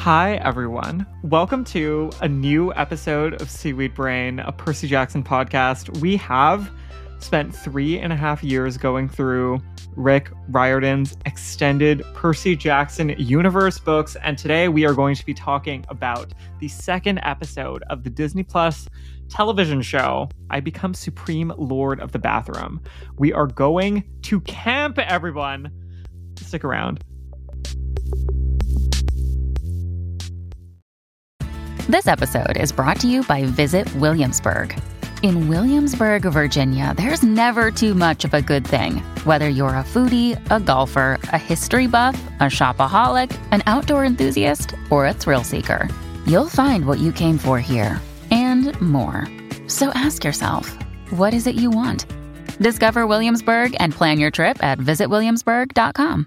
Hi, everyone. Welcome to a new episode of Seaweed Brain, a Percy Jackson podcast. We have spent 3.5 years going through Rick Riordan's extended Percy Jackson universe books, and today we are going to be talking about the second episode of the Disney Plus television show, I Become Supreme Lord of the Bathroom. We are going to camp, everyone. Stick around. This episode is brought to you by Visit Williamsburg. In Williamsburg, Virginia, there's never too much of a good thing. Whether you're a foodie, a golfer, a history buff, a shopaholic, an outdoor enthusiast, or a thrill seeker, you'll find what you came for here and more. So ask yourself, what is it you want? Discover Williamsburg and plan your trip at visitwilliamsburg.com.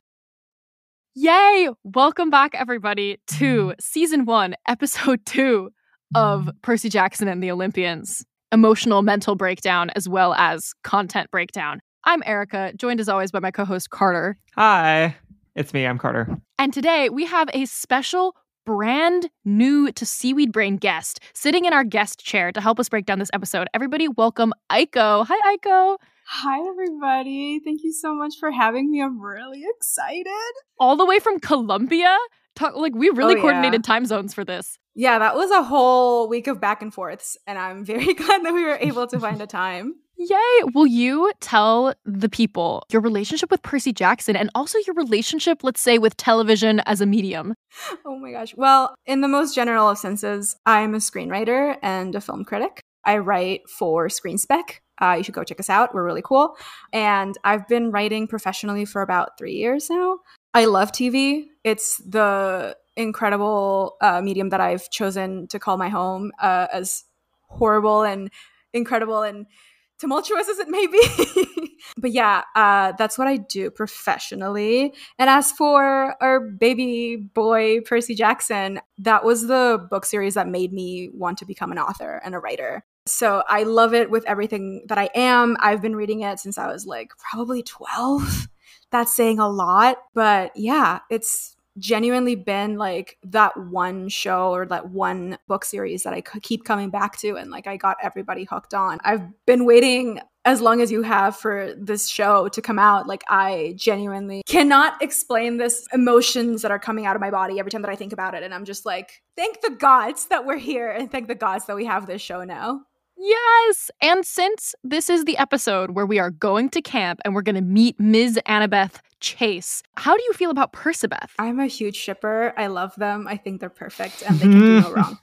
Yay! Welcome back, everybody, to Season 1, Episode 2 of Percy Jackson and the Olympians. Emotional, mental breakdown, as well as content breakdown. I'm Erica, joined as always by my co-host Carter. Hi, it's me, I'm Carter. And today we have a special, brand new to Seaweed Brain guest sitting in our guest chair to help us break down this episode. Everybody welcome Aiko. Hi, Aiko. Hi, everybody. Thank you so much for having me. I'm really excited. All the way from Colombia? We really coordinated yeah. time zones for this. Yeah, that was a whole week of back and forths, and I'm very glad that we were able to find a time. Yay! Will you tell the people your relationship with Percy Jackson and also your relationship, let's say, with television as a medium? Oh my gosh. Well, in the most general of senses, I'm a screenwriter and a film critic. I write for Screen Spec. You should go check us out. We're really cool. And I've been writing professionally for about 3 years now. I love TV. It's the incredible medium that I've chosen to call my home, as horrible and incredible and tumultuous as it may be. But yeah, that's what I do professionally. And as for our baby boy, Percy Jackson, that was the book series that made me want to become an author and a writer. So I love it with everything that I am. I've been reading it since I was probably 12. That's saying a lot. But yeah, it's genuinely been that one show or that one book series that I keep coming back to, and I got everybody hooked on. I've been waiting as long as you have for this show to come out. I genuinely cannot explain this emotions that are coming out of my body every time that I think about it. And I'm just thank the gods that we're here and thank the gods that we have this show now. Yes! And since this is the episode where we are going to camp and we're going to meet Ms. Annabeth Chase, how do you feel about Percabeth? I'm a huge shipper. I love them. I think they're perfect and they can do no wrong.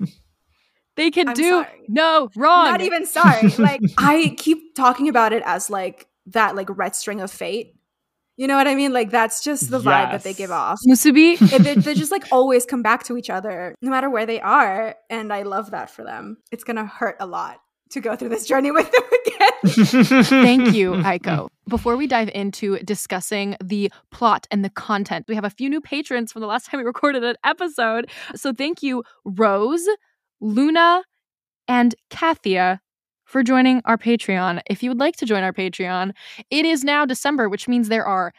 They can do no wrong. Not even sorry. I keep talking about it as that red string of fate. You know what I mean? That's just the vibe that they give off. Musubi? They just always come back to each other no matter where they are. And I love that for them. It's going to hurt a lot to go through this journey with them again. Thank you, Aiko. Before we dive into discussing the plot and the content, we have a few new patrons from the last time we recorded an episode. So thank you, Rose, Luna, and Kathia, for joining our Patreon. If you would like to join our Patreon, it is now December, which means there are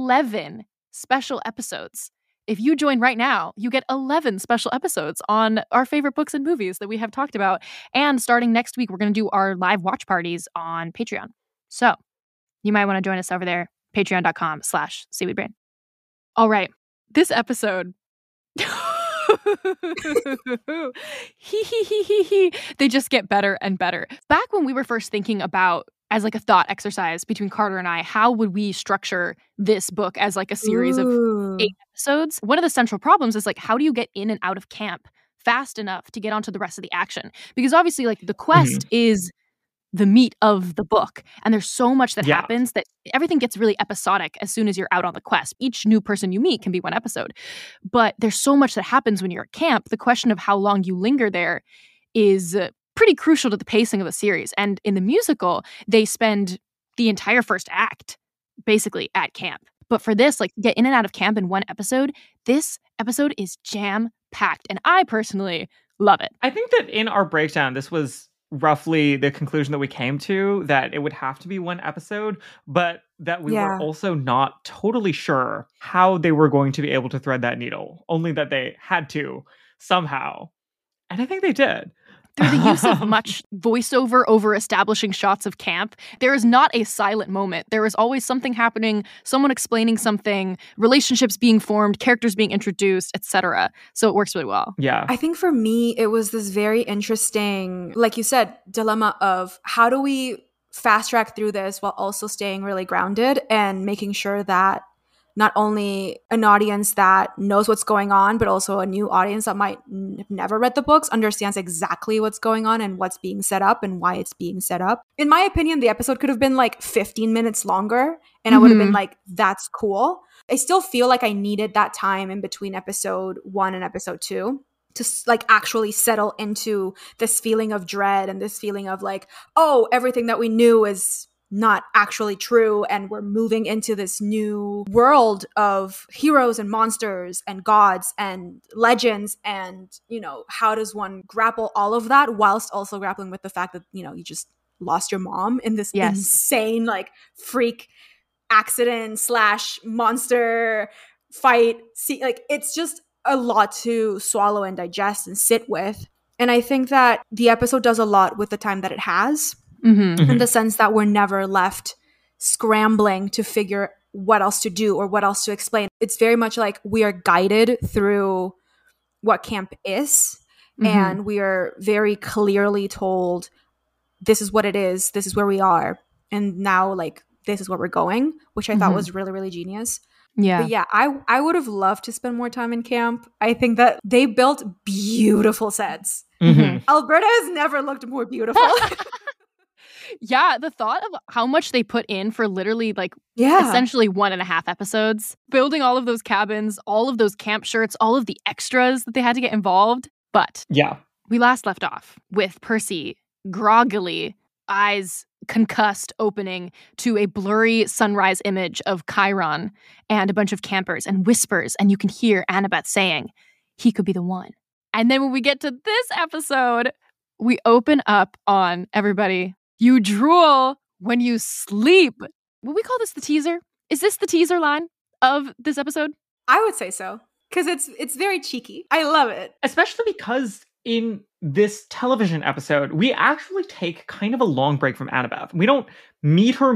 11 special episodes. If you join right now, you get 11 special episodes on our favorite books and movies that we have talked about. And starting next week, we're going to do our live watch parties on Patreon. So you might want to join us over there, patreon.com/seaweedbrain. All right, this episode... They just get better and better. Back when we were first thinking about, as a thought exercise between Carter and I, how would we structure this book as a series of 8 episodes? One of the central problems is how do you get in and out of camp fast enough to get onto the rest of the action? Because obviously the quest is the meat of the book, and there's so much that happens that everything gets really episodic as soon as you're out on the quest. Each new person you meet can be one episode, but there's so much that happens when you're at camp. The question of how long you linger there is pretty crucial to the pacing of the series. And in the musical, they spend the entire first act basically at camp. But for this, get in and out of camp in one episode, this episode is jam-packed, and I personally love it. I think that in our breakdown, this was roughly the conclusion that we came to, that it would have to be one episode, but that we were also not totally sure how they were going to be able to thread that needle, only that they had to somehow. And I think they did. Through the use of much voiceover over establishing shots of camp, there is not a silent moment. There is always something happening, someone explaining something, relationships being formed, characters being introduced, etc. So it works really well. Yeah. I think for me, it was this very interesting, like you said, dilemma of how do we fast track through this while also staying really grounded and making sure that not only an audience that knows what's going on, but also a new audience that might have never read the books understands exactly what's going on and what's being set up and why it's being set up. In my opinion, the episode could have been like 15 minutes longer and I would have been like, that's cool. I still feel like I needed that time in between episode 1 and episode 2 to like actually settle into this feeling of dread and this feeling of like, oh, everything that we knew is not actually true, and we're moving into this new world of heroes and monsters and gods and legends, and you know, how does one grapple all of that whilst also grappling with the fact that, you know, you just lost your mom in this insane like freak accident / monster fight. See, like, it's just a lot to swallow and digest and sit with. And I think that the episode does a lot with the time that it has. In the sense that we're never left scrambling to figure what else to do or what else to explain. It's very much like we are guided through what camp is, and we are very clearly told, this is what it is, this is where we are, and now like this is where we're going, which I thought was really, really genius. Yeah. But yeah, I would have loved to spend more time in camp. I think that they built beautiful sets. Alberta has never looked more beautiful. Yeah, the thought of how much they put in for literally like essentially 1.5 episodes, building all of those cabins, all of those camp shirts, all of the extras that they had to get involved. But we last left off with Percy groggily, eyes concussed, opening to a blurry sunrise image of Chiron and a bunch of campers and whispers, and you can hear Annabeth saying, he could be the one. And then when we get to this episode, we open up on everybody. You drool when you sleep. Would we call this the teaser? Is this the teaser line of this episode? I would say so. Because it's very cheeky. I love it. Especially because in this television episode, we actually take kind of a long break from Annabeth. We don't meet her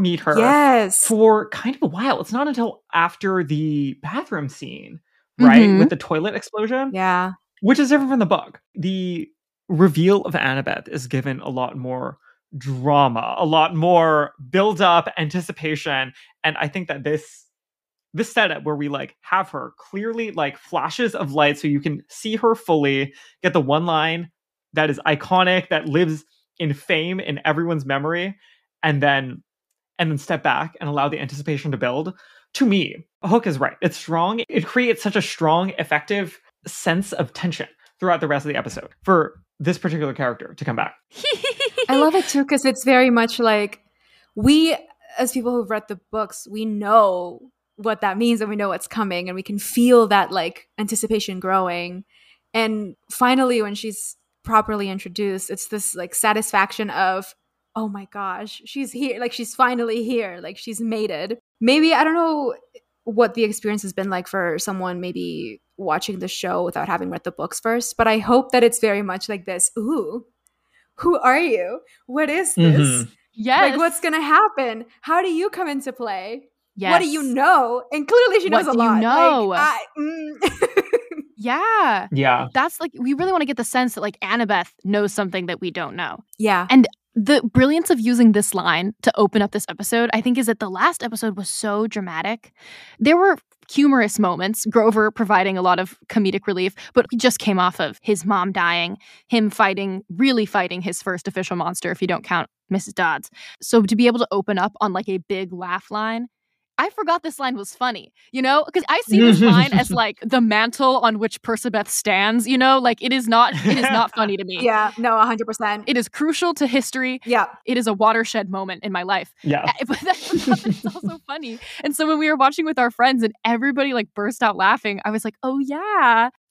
for kind of a while. It's not until after the bathroom scene, right? With the toilet explosion. Yeah. Which is different from the book. The reveal of Annabeth is given a lot more drama, a lot more build up, anticipation, and I think that this setup where we like have her clearly like flashes of light so you can see her fully, get the one line that is iconic, that lives in fame in everyone's memory, and then step back and allow the anticipation to build. To me, Hook is right. It's strong. It creates such a strong, effective sense of tension throughout the rest of the episode for this particular character to come back. I love it too, because it's very much like we, as people who've read the books, we know what that means and we know what's coming, and we can feel that like anticipation growing. And finally, when she's properly introduced, it's this like satisfaction of, oh my gosh, she's here. Like, she's finally here. Like, she's mated. Maybe, I don't know what the experience has been like for someone maybe watching the show without having read the books first, but I hope that it's very much like this. Ooh, who are you? What is this? Yes. Like, what's going to happen? How do you come into play? Yes. What do you know? And clearly she knows a lot. You know? Like, Yeah. Yeah. That's like, we really want to get the sense that like Annabeth knows something that we don't know. Yeah. And the brilliance of using this line to open up this episode, I think, is that the last episode was so dramatic. There were humorous moments, Grover providing a lot of comedic relief, but he just came off of his mom dying, him really fighting his first official monster, if you don't count Mrs. Dodds. So to be able to open up on like a big laugh line, I forgot this line was funny, you know, because I see this line as like the mantle on which Percabeth stands, you know, like it is not funny to me. Yeah, no, 100%. It is crucial to history. Yeah. It is a watershed moment in my life. Yeah. But it's also funny. And so when we were watching with our friends and everybody like burst out laughing, I was like, oh yeah,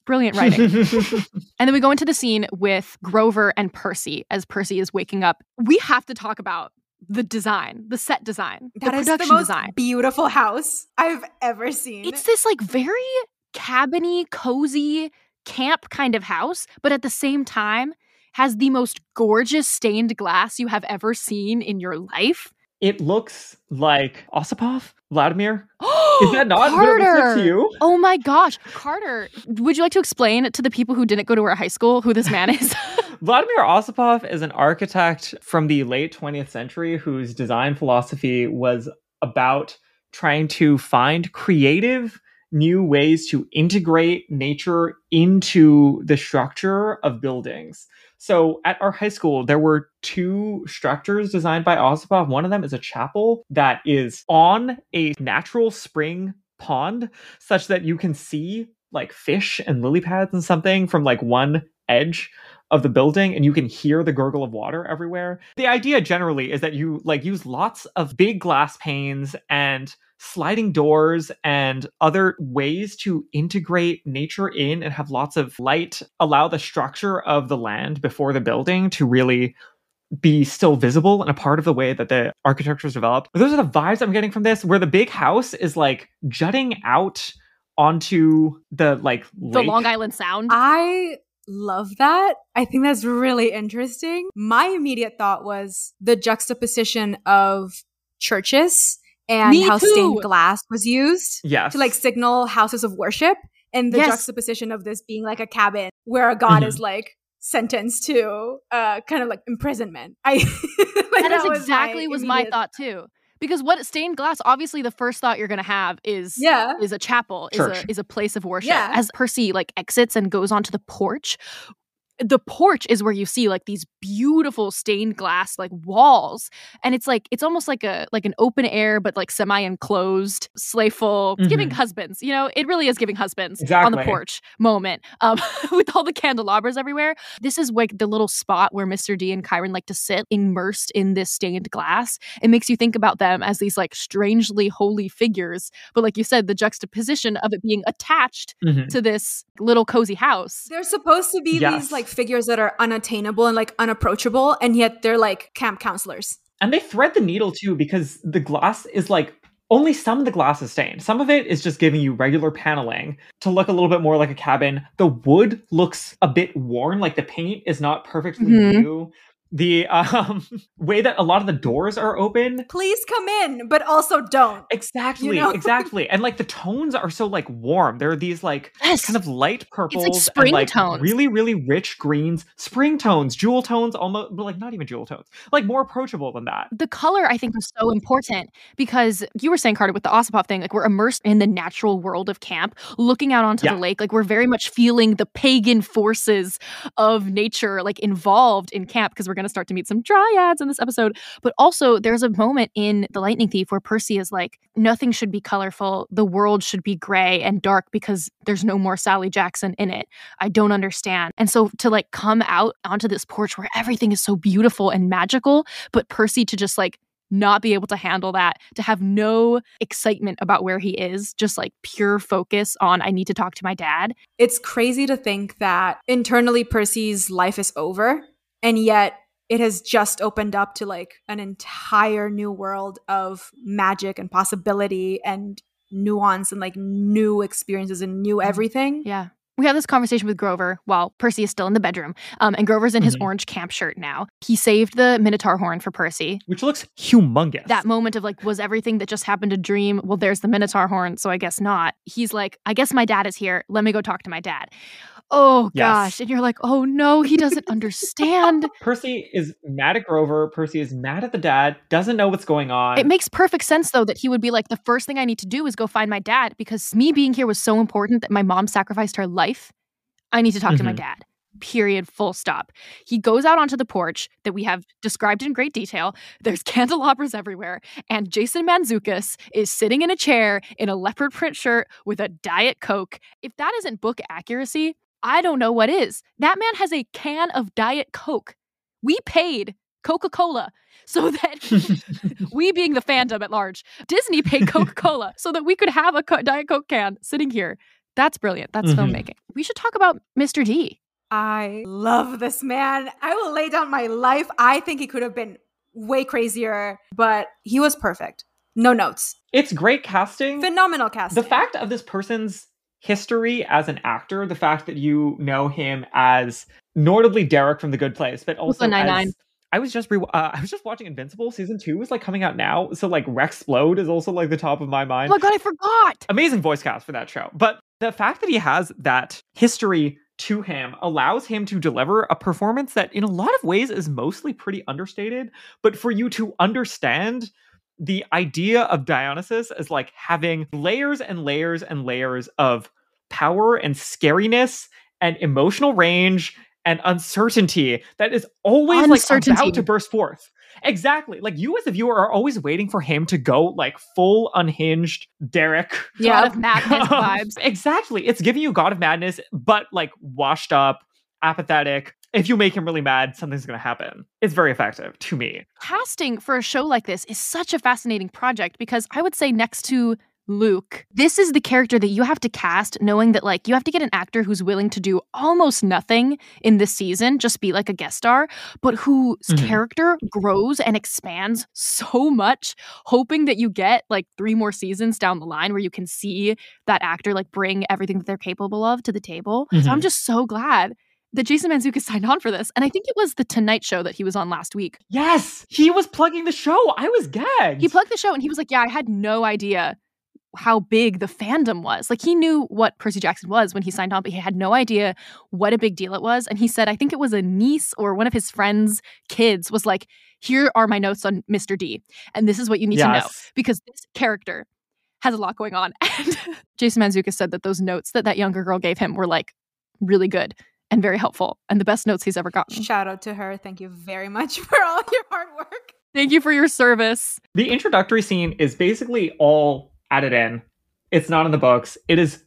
Brilliant writing. And then we go into the scene with Grover and Percy as Percy is waking up. We have to talk about the design, the set design, That the is production the most design. beautiful house I've ever seen. It's this like very cabiny, cozy camp kind of house, but at the same time has the most gorgeous stained glass you have ever seen in your life. It looks like Osipov, Vladimir. Is that not Carter? what it looks like to you? Oh my gosh. Carter, would you like to explain to the people who didn't go to our high school who this man is? Vladimir Osipov is an architect from the late 20th century whose design philosophy was about trying to find creative new ways to integrate nature into the structure of buildings. So at our high school, there were 2 structures designed by Osipov. One of them is a chapel that is on a natural spring pond, such that you can see like fish and lily pads and something from like one edge of the building, and you can hear the gurgle of water everywhere. The idea generally is that you like use lots of big glass panes and sliding doors and other ways to integrate nature in and have lots of light, allow the structure of the land before the building to really be still visible and a part of the way that the architecture is developed. Those are the vibes I'm getting from this, where the big house is like jutting out onto the like lake. The Long Island Sound. I love that. I think that's really interesting. My immediate thought was the juxtaposition of churches and Me how too. stained glass was used Yes. to like signal houses of worship, and the Yes. juxtaposition of this being like a cabin where a god is like sentenced to kind of like imprisonment. Like, That was exactly was my immediate- thought too. Because what stained glass, obviously the first thought you're going to have is Yeah. a chapel, Church. is a place of worship. Yeah. As Percy like exits and goes onto the porch is where you see like these beautiful stained glass like walls, and it's almost like an open air but like semi-enclosed, slayful. It's giving husbands, it really is giving husbands on the Exactly. porch moment, with all the candelabras everywhere. This is like the little spot where Mr. D and Chiron like to sit immersed in this stained glass. It makes you think about them as these like strangely holy figures, but like you said, the juxtaposition of it being attached to this little cozy house. They're supposed to be Yes. these like figures that are unattainable and like unapproachable, and yet they're like camp counselors. And they thread the needle too, because the glass is like, only some of the glass is stained. Some of it is just giving you regular paneling to look a little bit more like a cabin. The wood looks a bit worn, like the paint is not perfectly new. The way that a lot of the doors are open. Please come in, but also don't. Exactly, You know? exactly. And like the tones are so like warm. There are these like Yes. kind of light purples spring and like tones. really, really rich greens, spring tones, jewel tones, almost, but like not even jewel tones, like more approachable than that. The color, I think, was so important because you were saying, Carter, with the Osipov thing, like we're immersed in the natural world of camp, looking out onto Yeah. the lake. Like we're very much feeling the pagan forces of nature, like involved in camp, because we're going to start to meet some dryads in this episode. But also, there's a moment in The Lightning Thief where Percy is like, nothing should be colorful. The world should be gray and dark because there's no more Sally Jackson in it. I don't understand. And so to like come out onto this porch where everything is so beautiful and magical, but Percy to just like not be able to handle that, to have no excitement about where he is, just like pure focus on, I need to talk to my dad. It's crazy to think that internally Percy's life is over, and yet it has just opened up to like an entire new world of magic and possibility and nuance and like new experiences and new everything. Yeah. We have this conversation with Grover while Percy is still in the bedroom. And Grover's in his orange camp shirt now. He saved the Minotaur horn for Percy. Which looks humongous. That moment of like, was everything that just happened a dream? Well, there's the Minotaur horn, so I guess not. He's like, I guess my dad is here. Let me go talk to my dad. Oh, Yes. gosh. And you're like, oh, no, he doesn't understand. Percy is mad at Grover. Percy is mad at the dad, doesn't know what's going on. It makes perfect sense, though, that he would be like, the first thing I need to do is go find my dad, because me being here was so important that my mom sacrificed her life. I need to talk to my dad. Period. Full stop. He goes out onto the porch that we have described in great detail. There's candelabras everywhere. And Jason Mantzoukas is sitting in a chair in a leopard print shirt with a Diet Coke. If that isn't book accuracy, I don't know what is. That man has a can of Diet Coke. We paid Coca-Cola so that we, being the fandom at large, Disney paid Coca-Cola so that we could have a Diet Coke can sitting here. That's brilliant. That's filmmaking. We should talk about Mr. D. I love this man. I will lay down my life. I think he could have been way crazier, but he was perfect. No notes. It's great casting. Phenomenal casting. The fact of this person's history as an actor, the fact that you know him as notably Derek from The Good Place, but also as... I was just watching Invincible. Season 2 is like coming out now. So like Rexplode is also like the top of my mind. Oh my God, I forgot. Amazing voice cast for that show. But the fact that he has that history to him allows him to deliver a performance that in a lot of ways is mostly pretty understated. But for you to understand the idea of Dionysus as like having layers and layers and layers of power and scariness and emotional range and uncertainty that is always like about to burst forth. Exactly. Like you as a viewer are always waiting for him to go like full unhinged Derek. God of Madness vibes. Exactly. It's giving you God of Madness, but like washed up, apathetic. If you make him really mad, something's going to happen. It's very effective to me. Casting for a show like this is such a fascinating project because I would say next to Luke, this is the character that you have to cast knowing that like you have to get an actor who's willing to do almost nothing in this season, just be like a guest star, but whose character grows and expands so much, hoping that you get like 3 more seasons down the line where you can see that actor like bring everything that they're capable of to the table. So I'm just so glad that Jason Mantzoukas signed on for this. And I think it was the Tonight Show that he was on last week. Yes, he was plugging the show. I was gagged. He plugged the show and he was like, yeah, I had no idea how big the fandom was. Like he knew what Percy Jackson was when he signed on, but he had no idea what a big deal it was. And he said, I think it was a niece or one of his friends' kids was like, here are my notes on Mr. D. And this is what you need to know because this character has a lot going on. And Jason Mantzoukas said that those notes that younger girl gave him were like really good and very helpful and the best notes he's ever gotten. Shout out to her. Thank you very much for all your hard work. Thank you for your service. The introductory scene is basically all added in. It's not in the books. It is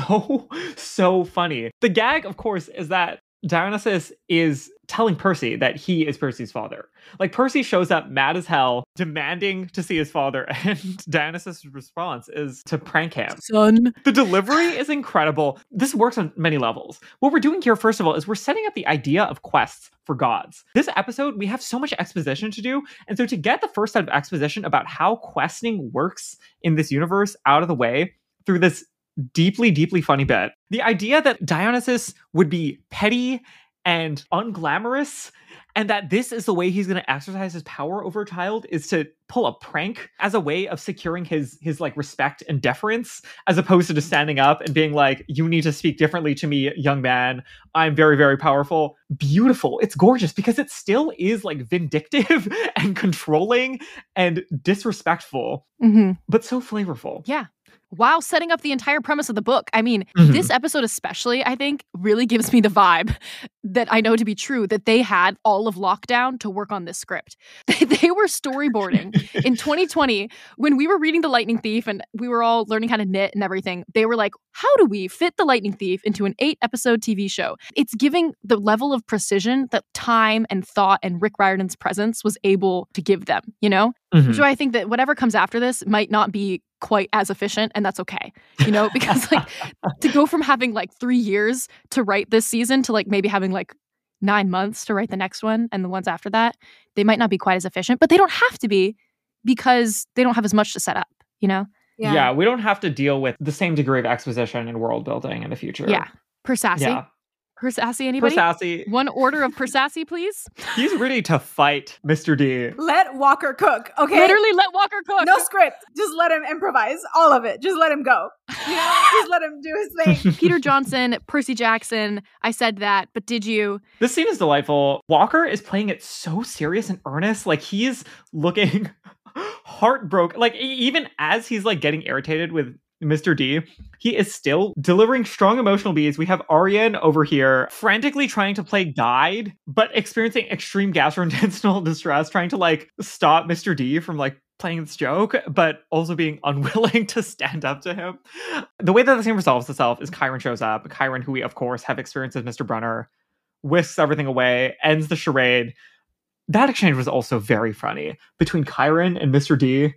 so funny. The gag, of course, is that Dionysus is telling Percy that he is Percy's father. Like Percy shows up mad as hell, demanding to see his father, and Dionysus' response is to prank him. Son. The delivery is incredible. This works on many levels. What we're doing here, first of all, is we're setting up the idea of quests for gods. This episode, we have so much exposition to do, and so to get the first set of exposition about how questing works in this universe out of the way through this deeply, deeply funny bit, the idea that Dionysus would be petty and unglamorous, and that this is the way he's going to exercise his power over a child is to pull a prank as a way of securing his like respect and deference, as opposed to just standing up and being like, you need to speak differently to me, young man. I'm very, very powerful. Beautiful. It's gorgeous because it still is like vindictive and controlling and disrespectful, but so flavorful. Yeah. While setting up the entire premise of the book. I mean, this episode especially, I think, really gives me the vibe that I know to be true, that they had all of lockdown to work on this script. They were storyboarding. In 2020, when we were reading The Lightning Thief and we were all learning how to knit and everything, they were like, how do we fit The Lightning Thief into an 8-episode TV show? It's giving the level of precision that time and thought and Rick Riordan's presence was able to give them, you know? So I think that whatever comes after this might not be quite as efficient, and that's okay, you know, because like to go from having like 3 years to write this season to like maybe having like 9 months to write the next one and the ones after that, they might not be quite as efficient, but they don't have to be because they don't have as much to set up, you know? Yeah, we don't have to deal with the same degree of exposition and world building in the future. Yeah. Persassy. Yeah. Persassy, anybody? Persassy. One order of Persassy, please. He's ready to fight Mr. D. Let Walker cook, okay? Literally let Walker cook. No script. Just let him improvise. All of it. Just let him go. You know? Just let him do his thing. Peter Johnson, Percy Jackson. I said that, but did you? This scene is delightful. Walker is playing it so serious and earnest. Like he's looking heartbroken. Like even as he's like getting irritated with Mr. D, he is still delivering strong emotional beats. We have Arian over here frantically trying to play guide, but experiencing extreme gastrointestinal distress, trying to like stop Mr. D from like playing this joke, but also being unwilling to stand up to him. The way that the scene resolves itself is Chiron shows up. Chiron, who we of course have experienced as Mr. Brunner, whisks everything away, ends the charade. That exchange was also very funny between Chiron and Mr. D.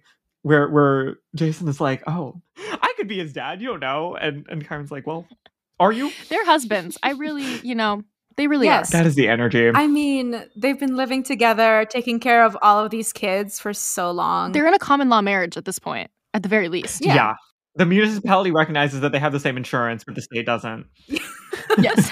where Jason is like, oh, I could be his dad, you don't know. And Kyron's like, well, are you? They're husbands. I really, they really Yes. are. That is the energy. I mean, they've been living together, taking care of all of these kids for so long. They're in a common law marriage at this point, at the very least. Yeah. The municipality recognizes that they have the same insurance, but the state doesn't. Yes.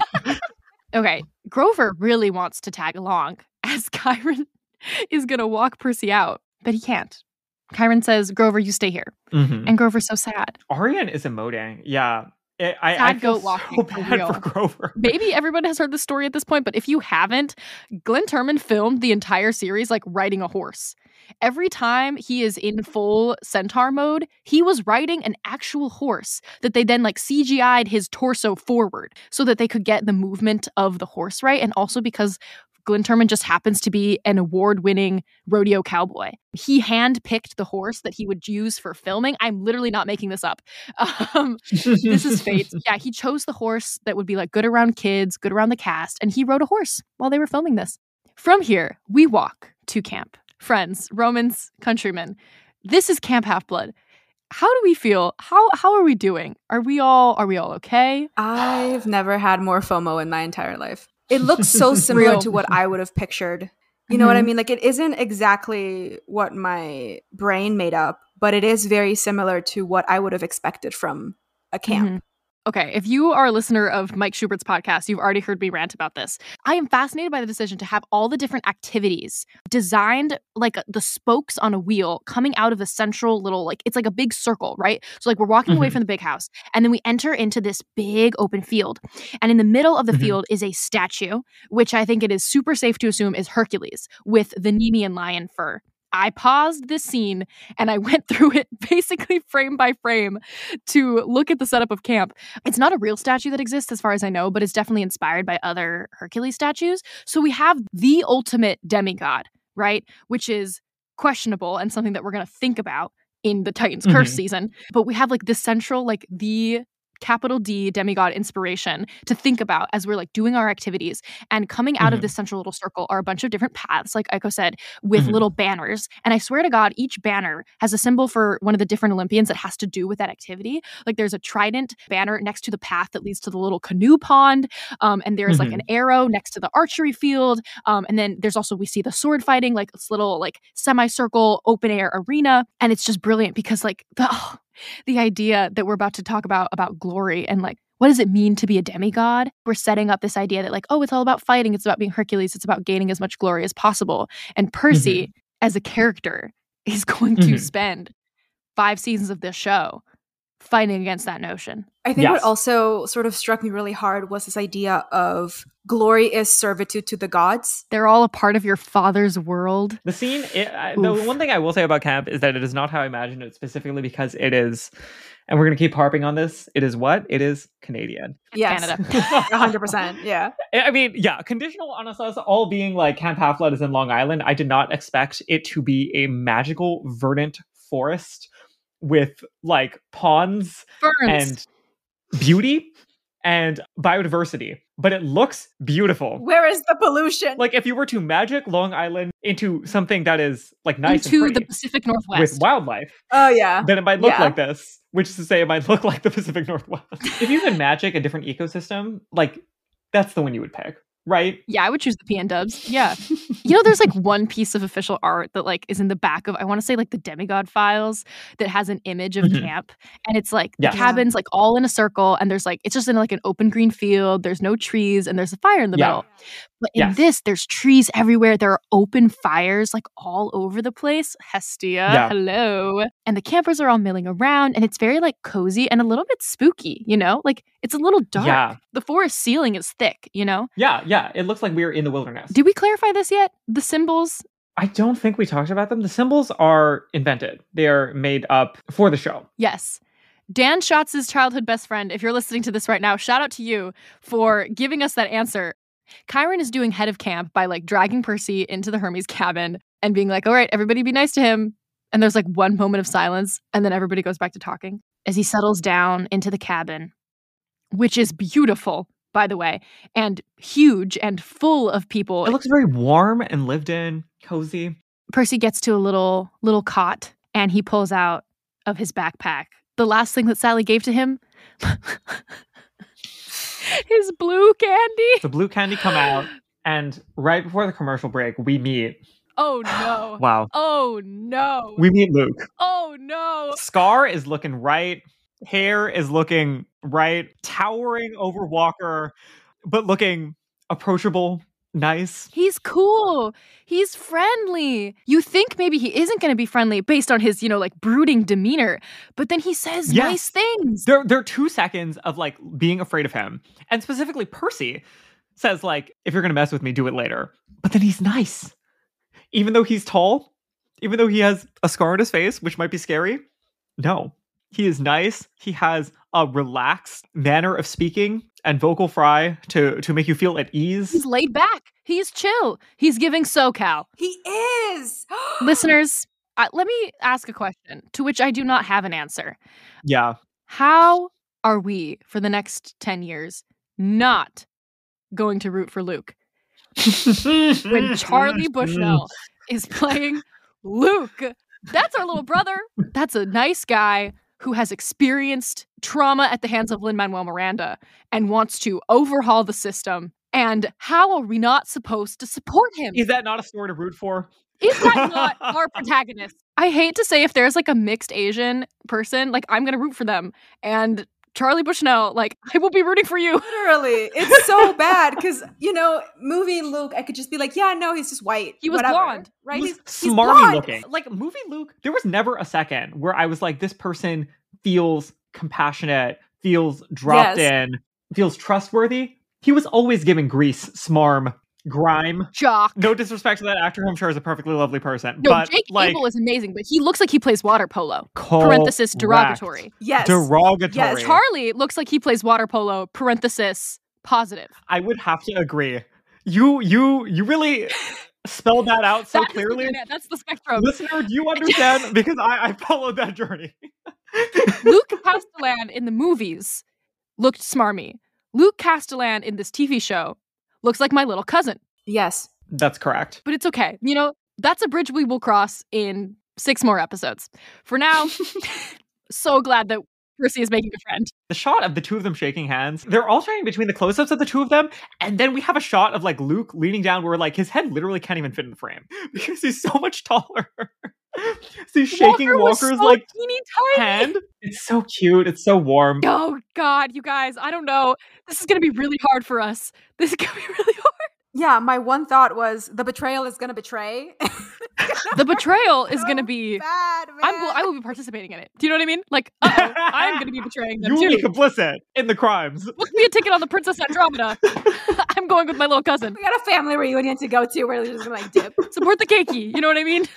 Okay. Grover really wants to tag along as Kyron is going to walk Percy out, but he can't. Kyron says, Grover, you stay here. Mm-hmm. And Grover's so sad. Arian is emoting. Yeah. I Sad feel goat so walking for bad real. for Grover. Maybe everyone has heard this story at this point, but if you haven't, Glenn Turman filmed the entire series like riding a horse. Every time he is in full centaur mode, he was riding an actual horse that they then like CGI'd his torso forward so that they could get the movement of the horse right. And also because Glenn Turman just happens to be an award-winning rodeo cowboy. He handpicked the horse that he would use for filming. I'm literally not making this up. This is fate. Yeah, he chose the horse that would be like good around kids, good around the cast, and he rode a horse while they were filming this. From here, we walk to camp. Friends, Romans, countrymen. This is Camp Half-Blood. How do we feel? How are we doing? Are we all okay? I've never had more FOMO in my entire life. It looks so similar Real. to what I would have pictured. You know what I mean? Like, it isn't exactly what my brain made up, but it is very similar to what I would have expected from a camp. Okay, if you are a listener of Mike Schubert's podcast, you've already heard me rant about this. I am fascinated by the decision to have all the different activities designed like the spokes on a wheel coming out of a central little, like, it's like a big circle, right? So like we're walking away from the big house and then we enter into this big open field. And in the middle of the field is a statue, which I think it is super safe to assume is Hercules with the Nemean lion fur. I paused this scene and I went through it basically frame by frame to look at the setup of camp. It's not a real statue that exists as far as I know, but it's definitely inspired by other Hercules statues. So we have the ultimate demigod, right? Which is questionable and something that we're going to think about in the Titans Curse season. But we have like this central, like the capital D demigod inspiration to think about as we're like doing our activities. And coming out of this central little circle are a bunch of different paths, like Aiko said, with little banners. And I swear to God, each banner has a symbol for one of the different Olympians that has to do with that activity. Like there's a trident banner next to the path that leads to the little canoe pond. And there's like an arrow next to the archery field. And then there's also, we see the sword fighting, like this little like semicircle open air arena. And it's just brilliant because like the idea that we're about to talk about glory and like, what does it mean to be a demigod? We're setting up this idea that like, oh, it's all about fighting. It's about being Hercules. It's about gaining as much glory as possible. And Percy, as a character, is going to spend 5 seasons of this show fighting against that notion. I think what also sort of struck me really hard was this idea of glory is servitude to the gods. They're all a part of your father's world. The scene, the one thing I will say about camp is that it is not how I imagined it, specifically because it is, and we're going to keep harping on this, it is what? It is Canadian. Yes. Canada. 100%, yeah. I mean, yeah, conditional on us all being like Camp Half-Blood is in Long Island. I did not expect it to be a magical, verdant forest with like ponds and beauty and biodiversity, but it looks beautiful. Where is the pollution? Like if you were to magic Long Island into something that is like nice into and pretty the Pacific Northwest with wildlife, oh yeah, then it might look like this, which is to say it might look like the Pacific Northwest. If you can magic a different ecosystem, like that's the one you would pick. Right? Yeah, I would choose the PN dubs. Yeah. There's like one piece of official art that like is in the back of, I want to say like the Demigod Files that has an image of camp. And it's like the cabins like all in a circle. And there's like, it's just in like an open green field. There's no trees and there's a fire in the middle. But in this, there's trees everywhere. There are open fires like all over the place. Hestia, hello. And the campers are all milling around and it's very like cozy and a little bit spooky, like it's a little dark. Yeah. The forest ceiling is thick, Yeah, it looks like we're in the wilderness. Did we clarify this yet? The symbols? I don't think we talked about them. The symbols are invented. They are made up for the show. Yes. Dan Schatz's childhood best friend, if you're listening to this right now, shout out to you for giving us that answer. Kyron is doing head of camp by like dragging Percy into the Hermes cabin and being like, all right, everybody be nice to him. And there's like one moment of silence and then everybody goes back to talking as he settles down into the cabin, which is beautiful, by the way, and huge and full of people. It looks very warm and lived in, cozy. Percy gets to a little cot and he pulls out of his backpack the last thing that Sally gave to him. His blue candy. The blue candy come out, and right before the commercial break, we meet. Oh no. Wow. Oh no. We meet Luke. Oh no. Scar is looking right. Hair is looking right. Towering over Walker, but looking approachable, nice. He's cool. He's friendly. You think maybe he isn't going to be friendly based on his, like brooding demeanor, but then he says nice things. There are 2 seconds of like being afraid of him. And specifically Percy says like, if you're going to mess with me, do it later. But then he's nice. Even though he's tall, even though he has a scar on his face, which might be scary. No, he is nice. He has a relaxed manner of speaking and vocal fry to make you feel at ease. He's laid back. He's chill. He's giving SoCal. He is. Listeners, let me ask a question to which I do not have an answer. Yeah. How are we for the next 10 years not going to root for Luke? When Charlie Bushnell is playing Luke, that's our little brother. That's a nice guy who has experienced trauma at the hands of Lin-Manuel Miranda and wants to overhaul the system. And how are we not supposed to support him? Is that not a story to root for? Is that not our protagonist? I hate to say if there's like a mixed Asian person, like I'm going to root for them. And Charlie Bushnell, like, I will be rooting for you. Literally. It's so bad because, movie Luke, I could just be like, yeah, no, he's just white. He was blonde. Right? He's he's smarmy blonde. looking. Like, movie Luke, there was never a second where I was like, this person feels compassionate, feels dropped in, feels trustworthy. He was always giving grease, smarm, grime. Jock. No disrespect to that actor who I'm sure is a perfectly lovely person. No, but Jake like, Abel is amazing, but he looks like he plays water polo. Parenthesis derogatory. Yes. Derogatory. Yes. Charlie looks like he plays water polo. Parenthesis positive. I would have to agree. You really spelled that out so That is the clearly. internet. That's the spectrum. Listener, do you understand? Because I followed that journey. Luke Castellan in the movies looked smarmy. Luke Castellan in this TV show looks like my little cousin. Yes. That's correct. But it's okay. That's a bridge we will cross in 6 more episodes. For now, so glad that Percy is making a friend. The shot of the two of them shaking hands, they're alternating between the close-ups of the two of them, and then we have a shot of like Luke leaning down where like his head literally can't even fit in the frame because he's so much taller. So he's shaking Walker's so like teeny tiny hand. It's so cute. It's so warm. Oh God, you guys, I don't know. This is gonna be really hard for us. This is gonna be really hard. Yeah, my one thought was the betrayal is going to betray. The betrayal is going to be bad, man. I will be participating in it. Do you know what I mean? Like, I'm going to be betraying them You too. will be complicit in the crimes. Book me a ticket on the Princess Andromeda. I'm going with my little cousin. We got a family reunion to go to where they're just going to like dip. Support the keiki. You know what I mean?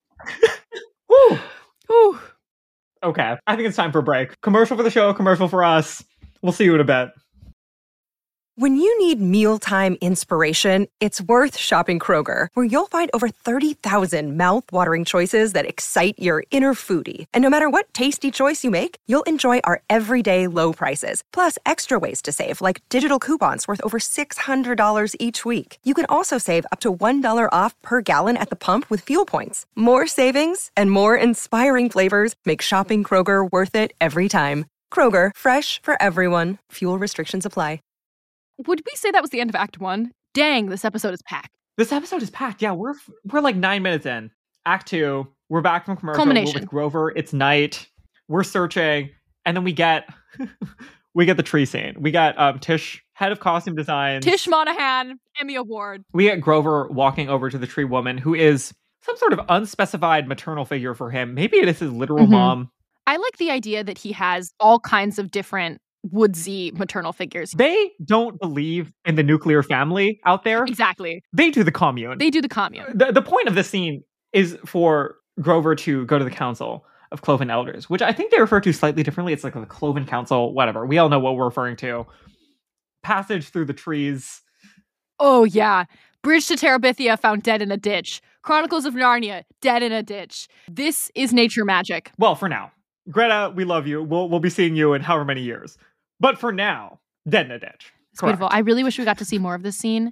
Woo. Whew. Okay, I think it's time for a break. Commercial for the show, commercial for us. We'll see you in a bit. When you need mealtime inspiration, it's worth shopping Kroger, where you'll find over 30,000 mouth-watering choices that excite your inner foodie. And no matter what tasty choice you make, you'll enjoy our everyday low prices, plus extra ways to save, like digital coupons worth over $600 each week. You can also save up to $1 off per gallon at the pump with fuel points. More savings and more inspiring flavors make shopping Kroger worth it every time. Kroger, fresh for everyone. Fuel restrictions apply. Would we say that was the end of Act 1? Dang, this episode is packed. This episode is packed. Yeah, we're like 9 minutes in. Act 2, we're back from commercial. Culmination. We're with Grover. It's night. We're searching, and then we get the tree scene. We got Tish, head of costume design. Tish Monahan, Emmy Award. We get Grover walking over to the tree woman, who is some sort of unspecified maternal figure for him. Maybe it is his literal mom. I like the idea that he has all kinds of different woodsy maternal figures. They don't believe in the nuclear family out there. Exactly. They do the commune. They do the commune. The point of this scene is for Grover to go to the Council of Cloven Elders, which I think they refer to slightly differently. It's like the Cloven Council, whatever. We all know what we're referring to. Passage through the trees. Oh, yeah. Bridge to Terabithia found dead in a ditch. Chronicles of Narnia, dead in a ditch. This is nature magic. Well, for now. Greta, we love you. We'll be seeing you in however many years. But for now, dead in a ditch. It's beautiful. I really wish we got to see more of this scene.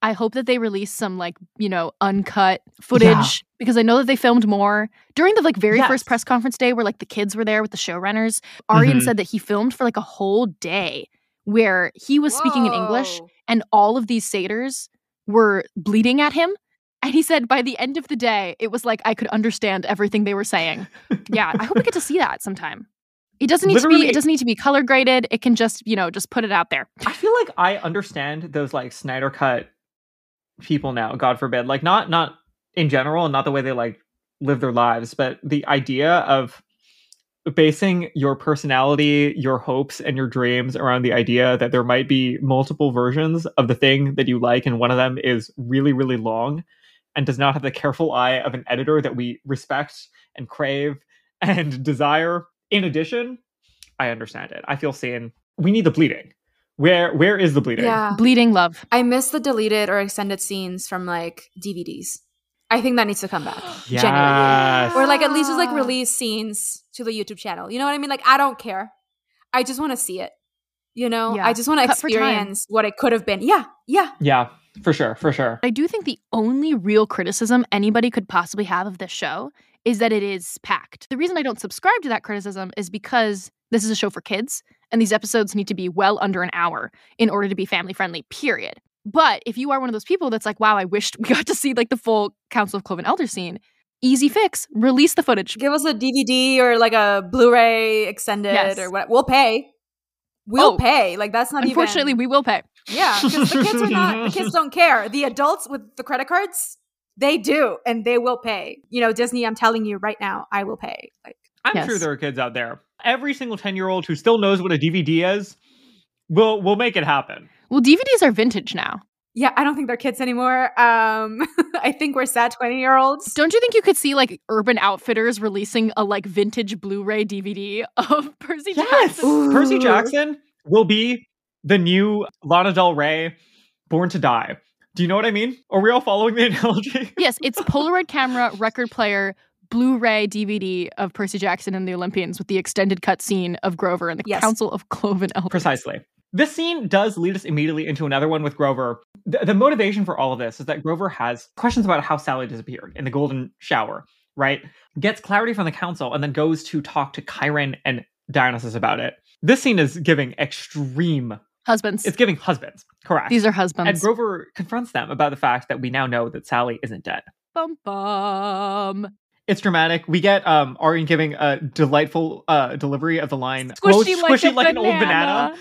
I hope that they release some like, uncut footage because I know that they filmed more. During the like very first press conference day where like the kids were there with the showrunners, Arian said that he filmed for like a whole day where he was speaking in English and all of these satyrs were bleating at him. And he said by the end of the day, it was like I could understand everything they were saying. Yeah, I hope we get to see that sometime. It doesn't need to be color graded. It can just, just put it out there. I feel like I understand those like Snyder Cut people now, God forbid. Like not in general and not the way they like live their lives, but the idea of basing your personality, your hopes, and your dreams around the idea that there might be multiple versions of the thing that you like, and one of them is really, really long and does not have the careful eye of an editor that we respect and crave and desire. In addition, I understand it. I feel seen. We need the bleeding. Where is the bleeding? Yeah. Bleeding love. I miss the deleted or extended scenes from like DVDs. I think that needs to come back. Yes. Genuinely. Or like at least just like release scenes to the YouTube channel. You know what I mean? Like I don't care. I just want to see it. I just want to experience what it could have been. Yeah. Yeah, for sure. I do think the only real criticism anybody could possibly have of this show is that it is packed. The reason I don't subscribe to that criticism is because this is a show for kids, and these episodes need to be well under an hour in order to be family friendly, period. But if you are one of those people that's like, wow, I wished we got to see like the full Council of Cloven Elder scene, easy fix, release the footage. Give us a DVD or like a Blu-ray extended or what. We'll pay. We'll pay. Like that's not unfortunately, we will pay. Yeah, because the kids don't care. The adults with the credit cards, they do, and they will pay. Disney, I'm telling you right now, I will pay. Like I'm sure there are kids out there. Every single 10-year-old who still knows what a DVD is will make it happen. Well, DVDs are vintage now. Yeah, I don't think they're kids anymore. I think we're sad 20-year-olds. Don't you think you could see like Urban Outfitters releasing a like vintage Blu-ray DVD of Percy Jackson? Ooh. Percy Jackson will be the new Lana Del Rey, Born to Die. Do you know what I mean? Are we all following the analogy? Yes, it's Polaroid camera, record player, Blu-ray DVD of Percy Jackson and the Olympians with the extended cut scene of Grover and the Council of Cloven Elders. Precisely. This scene does lead us immediately into another one with Grover. The motivation for all of this is that Grover has questions about how Sally disappeared in the Golden Shower, right? Gets clarity from the council and then goes to talk to Chiron and Dionysus about it. This scene is giving extreme... husbands. It's giving husbands, correct. These are husbands. And Grover confronts them about the fact that we now know that Sally isn't dead. Bum bum. It's dramatic. We get Arian giving a delightful delivery of the line, squishy like an old banana.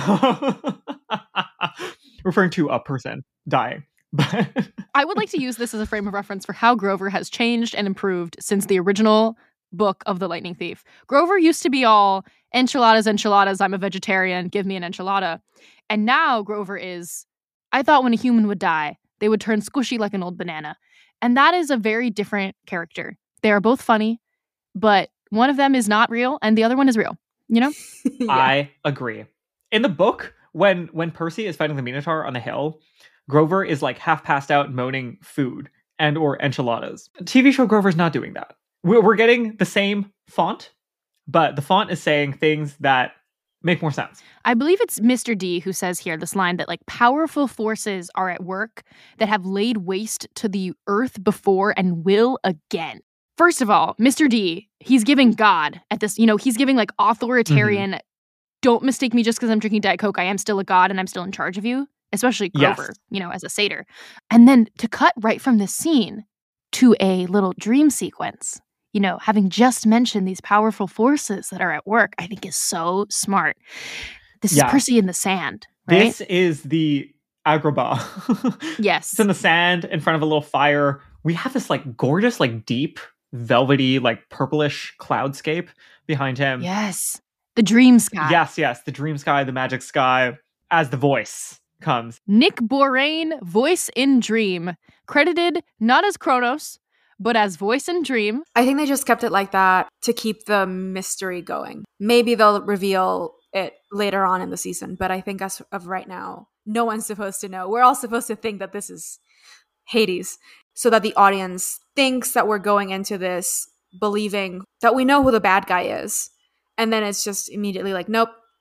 Referring to a person dying. I would like to use this as a frame of reference for how Grover has changed and improved since the original book of The Lightning Thief. Grover used to be all enchiladas, I'm a vegetarian, give me an enchilada. And now Grover is, I thought when a human would die, they would turn squishy like an old banana. And that is a very different character. They are both funny, but one of them is not real and the other one is real, Yeah. I agree. In the book, when Percy is fighting the Minotaur on the hill, Grover is like half passed out moaning food and or enchiladas. TV show Grover's not doing that. We're getting the same font, but the font is saying things that make more sense. I believe it's Mr. D who says here this line that like powerful forces are at work that have laid waste to the earth before and will again. First of all, Mr. D, he's giving God at this, he's giving like authoritarian, don't mistake me just because I'm drinking Diet Coke. I am still a god and I'm still in charge of you, especially Grover, as a satyr. And then to cut right from this scene to a little dream sequence, having just mentioned these powerful forces that are at work, I think is so smart. This is Percy in the sand, right? This is the Agrabah. Yes. It's in the sand in front of a little fire. We have this like gorgeous, like deep, velvety, like purplish cloudscape behind him. Yes. The dream sky. Yes. The dream sky, the magic sky, as the voice comes. Nick Borain, voice in dream. Credited not as Kronos, but as voice in dream. I think they just kept it like that to keep the mystery going. Maybe they'll reveal it later on in the season, but I think as of right now, no one's supposed to know. We're all supposed to think that this is Hades, so that the audience thinks that we're going into this believing that we know who the bad guy is. And then it's just immediately like, nope,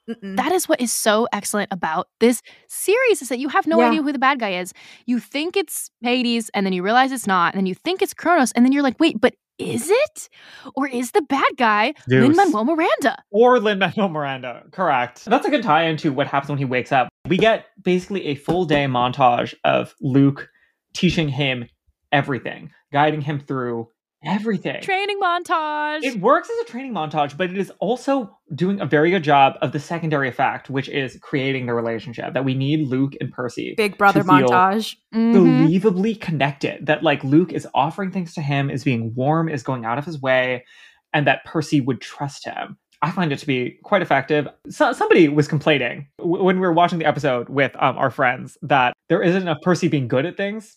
That is what is so excellent about this series, is that you have no idea who the bad guy is. You think it's Hades, and then you realize it's not, and then you think it's Kronos, and then you're like, wait, but is it? Or is the bad guy Lin-Manuel Miranda? Or Lin-Manuel Miranda, correct. That's a good tie-in to what happens when he wakes up. We get basically a full day montage of Luke teaching him everything, guiding him through everything. Training montage. It works as a training montage, but it is also doing a very good job of the secondary effect, which is creating the relationship that we need Luke and Percy. Big brother montage. Believably connected. That like Luke is offering things to him, is being warm, is going out of his way, and that Percy would trust him. I find it to be quite effective. Somebody was complaining when we were watching the episode with our friends that there isn't enough Percy being good at things.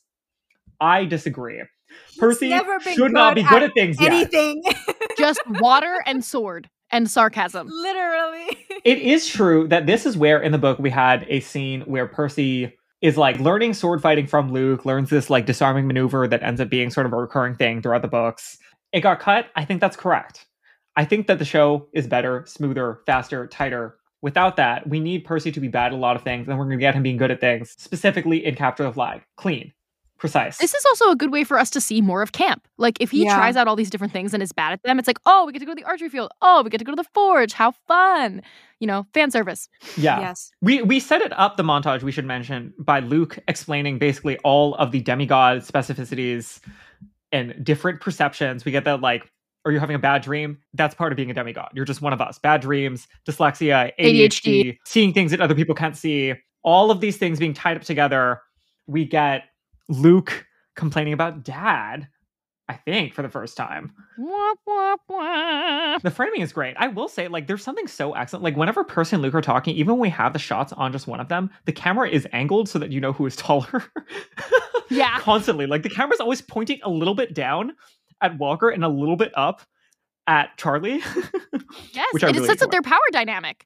I disagree. Percy should not be good at things anything. yet. Just water and sword and sarcasm. Literally. It is true that this is where in the book we had a scene where Percy is like learning sword fighting from Luke, learns this like disarming maneuver that ends up being sort of a recurring thing throughout the books. It got cut. I think that's correct. I think that the show is better, smoother, faster, tighter. Without that, we need Percy to be bad at a lot of things, and we're going to get him being good at things, specifically in Capture the Flag. Clean. Precise. This is also a good way for us to see more of camp. Like, if he tries out all these different things and is bad at them, it's like, oh, we get to go to the archery field. Oh, we get to go to the forge. How fun. You know, fan service. Yeah. Yes. We set it up, the montage, we should mention, by Luke explaining basically all of the demigod specificities and different perceptions. We get that, like, are you having a bad dream? That's part of being a demigod. You're just one of us. Bad dreams, dyslexia, ADHD, seeing things that other people can't see. All of these things being tied up together. We get Luke complaining about dad, I think, for the first time. Wah, wah, wah. The framing is great. I will say, like, there's something so excellent. Like, whenever Percy and Luke are talking, even when we have the shots on just one of them, the camera is angled so that you know who is taller. Yeah. Constantly. Like, the camera's always pointing a little bit down at Walker and a little bit up at Charlie. Yes, which I and really it sets up enjoy. their power dynamic.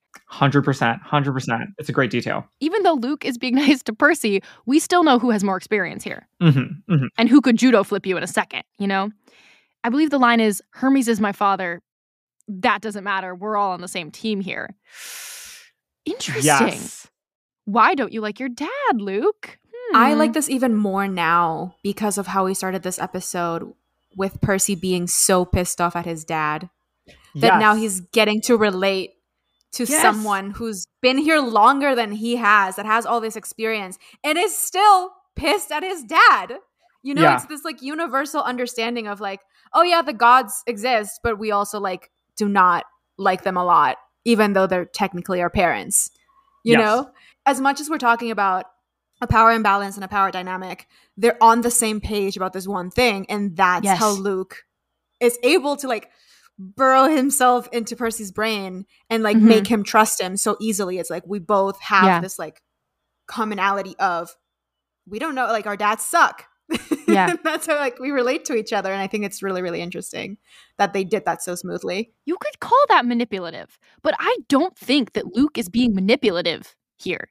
100%. It's a great detail. Even though Luke is being nice to Percy, we still know who has more experience here. Mm-hmm. And who could judo flip you in a second, you know? I believe the line is, Hermes is my father. That doesn't matter. We're all on the same team here. Interesting. Yes. Why don't you like your dad, Luke? I like this even more now because of how we started this episode with Percy being so pissed off at his dad. That now he's getting to relate to someone who's been here longer than he has, that has all this experience, and is still pissed at his dad. You know, it's this like universal understanding of like, oh yeah, the gods exist, but we also like do not like them a lot, even though they're technically our parents. You know? As much as we're talking about a power imbalance and a power dynamic, they're on the same page about this one thing, and that's how Luke is able to like burrow himself into Percy's brain and like make him trust him so easily. It's like we both have this like commonality of we don't know, like our dads suck. Yeah. That's how like we relate to each other, and I think it's really, really interesting that they did that so smoothly. You could call that manipulative, but I don't think that Luke is being manipulative here.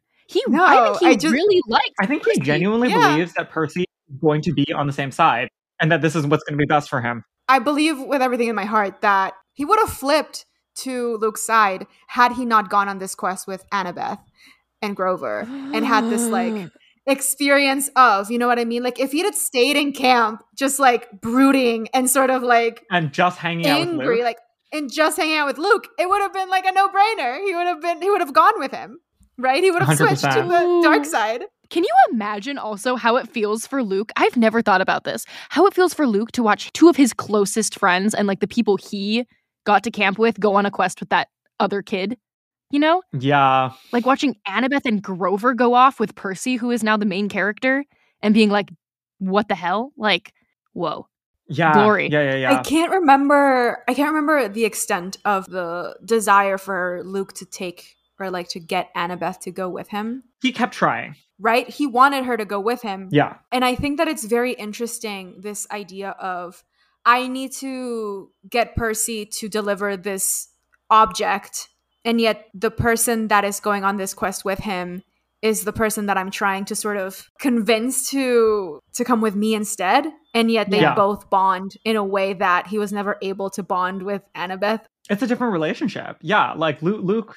I think he really likes I think he genuinely believes that Percy is going to be on the same side and that this is what's going to be best for him. I believe with everything in my heart that he would have flipped to Luke's side had he not gone on this quest with Annabeth and Grover and had this like experience of, you know what I mean? Like if he had stayed in camp just like brooding and sort of like and just hanging angry, out with Luke. like and just hanging out with Luke, it would have been like a no-brainer. He would have gone with him. Right? He would have 100%. switched to the dark side. Can you imagine also how it feels for Luke? I've never thought about this. How it feels for Luke to watch two of his closest friends and like the people he got to camp with go on a quest with that other kid, you know? Yeah. Like watching Annabeth and Grover go off with Percy, who is now the main character, and being like, what the hell? Like, whoa. Yeah. Glory. Yeah. I can't remember the extent of the desire for Luke to take or like to get Annabeth to go with him. He kept trying. Right? He wanted her to go with him. Yeah. And I think that it's very interesting, this idea of, I need to get Percy to deliver this object, and yet the person that is going on this quest with him is the person that I'm trying to sort of convince to come with me instead. And yet they both bond in a way that he was never able to bond with Annabeth. It's a different relationship. Yeah. Like Luke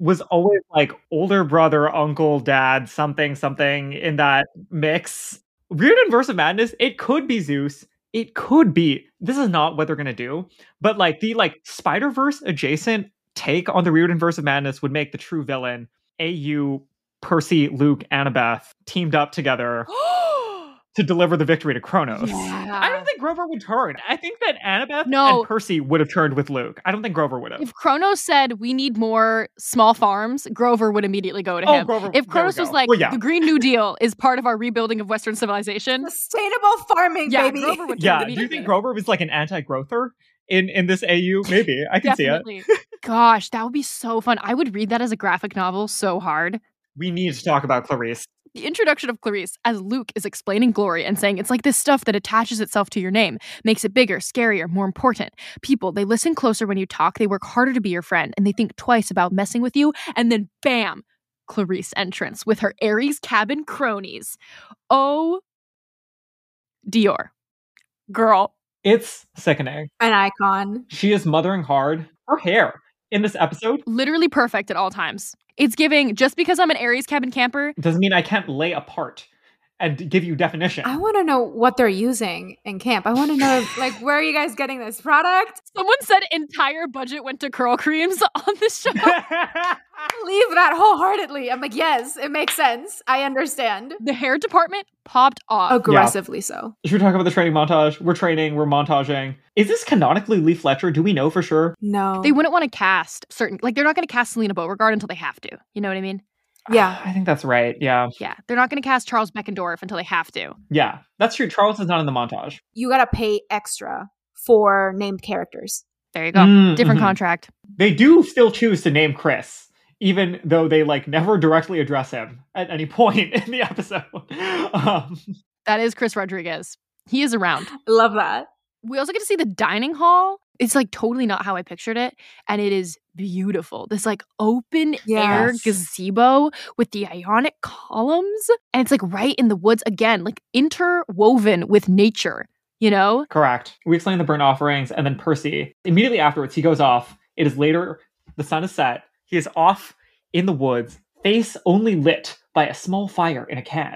was always like older brother, uncle, dad, something in that mix. Weird Inverse of Madness, it could be Zeus. It could be. This is not what they're gonna do, but like the Spider-Verse adjacent take on the Weird Inverse of Madness would make the true villain AU, Percy, Luke, Annabeth teamed up together to deliver the victory to Kronos. Yeah. I don't think Grover would turn. I think that Annabeth No. and Percy would have turned with Luke. I don't think Grover would have. If Kronos said we need more small farms, Grover would immediately go to him. Grover, if Kronos there we was go. like, Well, yeah. the Green New Deal is part of our rebuilding of Western civilization, Sustainable farming, yeah, baby. Grover would turn Yeah, do immediately. you think Grover was like an anti-growther in this AU? Maybe. I can see it. Definitely. Gosh, that would be so fun. I would read that as a graphic novel so hard. We need to talk about Clarice. The introduction of Clarice, as Luke is explaining glory and saying it's like this stuff that attaches itself to your name, makes it bigger, scarier, more important. People, they listen closer when you talk, they work harder to be your friend, and they think twice about messing with you, and then bam, Clarice entrance with her Ares cabin cronies. Oh, Dior. Girl. It's sickening. An icon. She is mothering hard. Her hair in this episode Literally perfect at all times. It's giving, just because I'm an Ares cabin camper, doesn't mean I can't lay apart and give you definition. I want to know what they're using in camp. I want to know, like, where are you guys getting this product? someone said entire budget went to curl creams on this show. Believe that wholeheartedly. I'm like, yes, it makes sense. I understand. The hair department popped off. Aggressively so. Should we talk about the training montage? We're training, we're montaging. Is this canonically Lee Fletcher? Do we know for sure? No. They wouldn't want to cast certain, like, they're not going to cast Selena Beauregard until they have to. You know what I mean? Yeah. I think that's right. Yeah. Yeah. They're not going to cast Charles Beckendorf until they have to. Yeah. That's true. Charles is not in the montage. You got to pay extra for named characters. There you go. Mm, Different mhm. contract. They do still choose to name Chris, even though they like never directly address him at any point in the episode. That is Chris Rodriguez. He is around. Love that. We also get to see the dining hall. It's like totally not how I pictured it. And it is beautiful. This like open air Yes. gazebo with the ionic columns. And it's like right in the woods again, like interwoven with nature, you know? Correct. We explain the burnt offerings, and then Percy, immediately afterwards, he goes off. It is later, the sun is set. He is off in the woods, face only lit by a small fire in a can,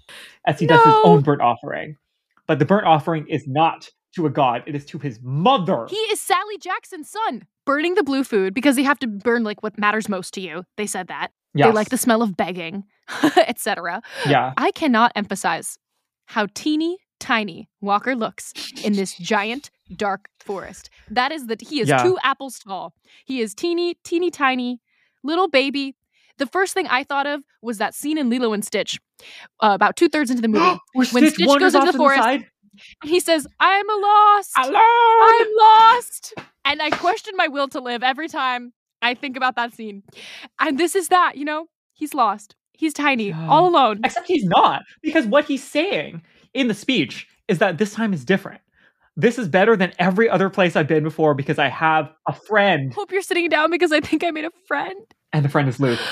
as he does his No. own burnt offering. But the burnt offering is not to a god, it is to his mother. He is Sally Jackson's son. Burning the blue food because they have to burn like what matters most to you. They said that. Yes. They like the smell of begging, etc. Yeah. I cannot emphasize how teeny tiny Walker looks in this giant dark forest. That is that he is Yeah. 2 apples tall. He is teeny tiny little baby. The first thing I thought of was that scene in Lilo and Stitch, about 2/3 into the movie, Where when Stitch wanders goes into off the to forest side. and he says, "I'm lost. Alone! I'm lost." And I question my will to live every time I think about that scene. And this is that, you know, he's lost. He's tiny, Yeah. all alone. Except he's not, because what he's saying in the speech is that this time is different. This is better than every other place I've been before because I have a friend, Hope you're sitting down because I think I made a friend. and the friend is Luke.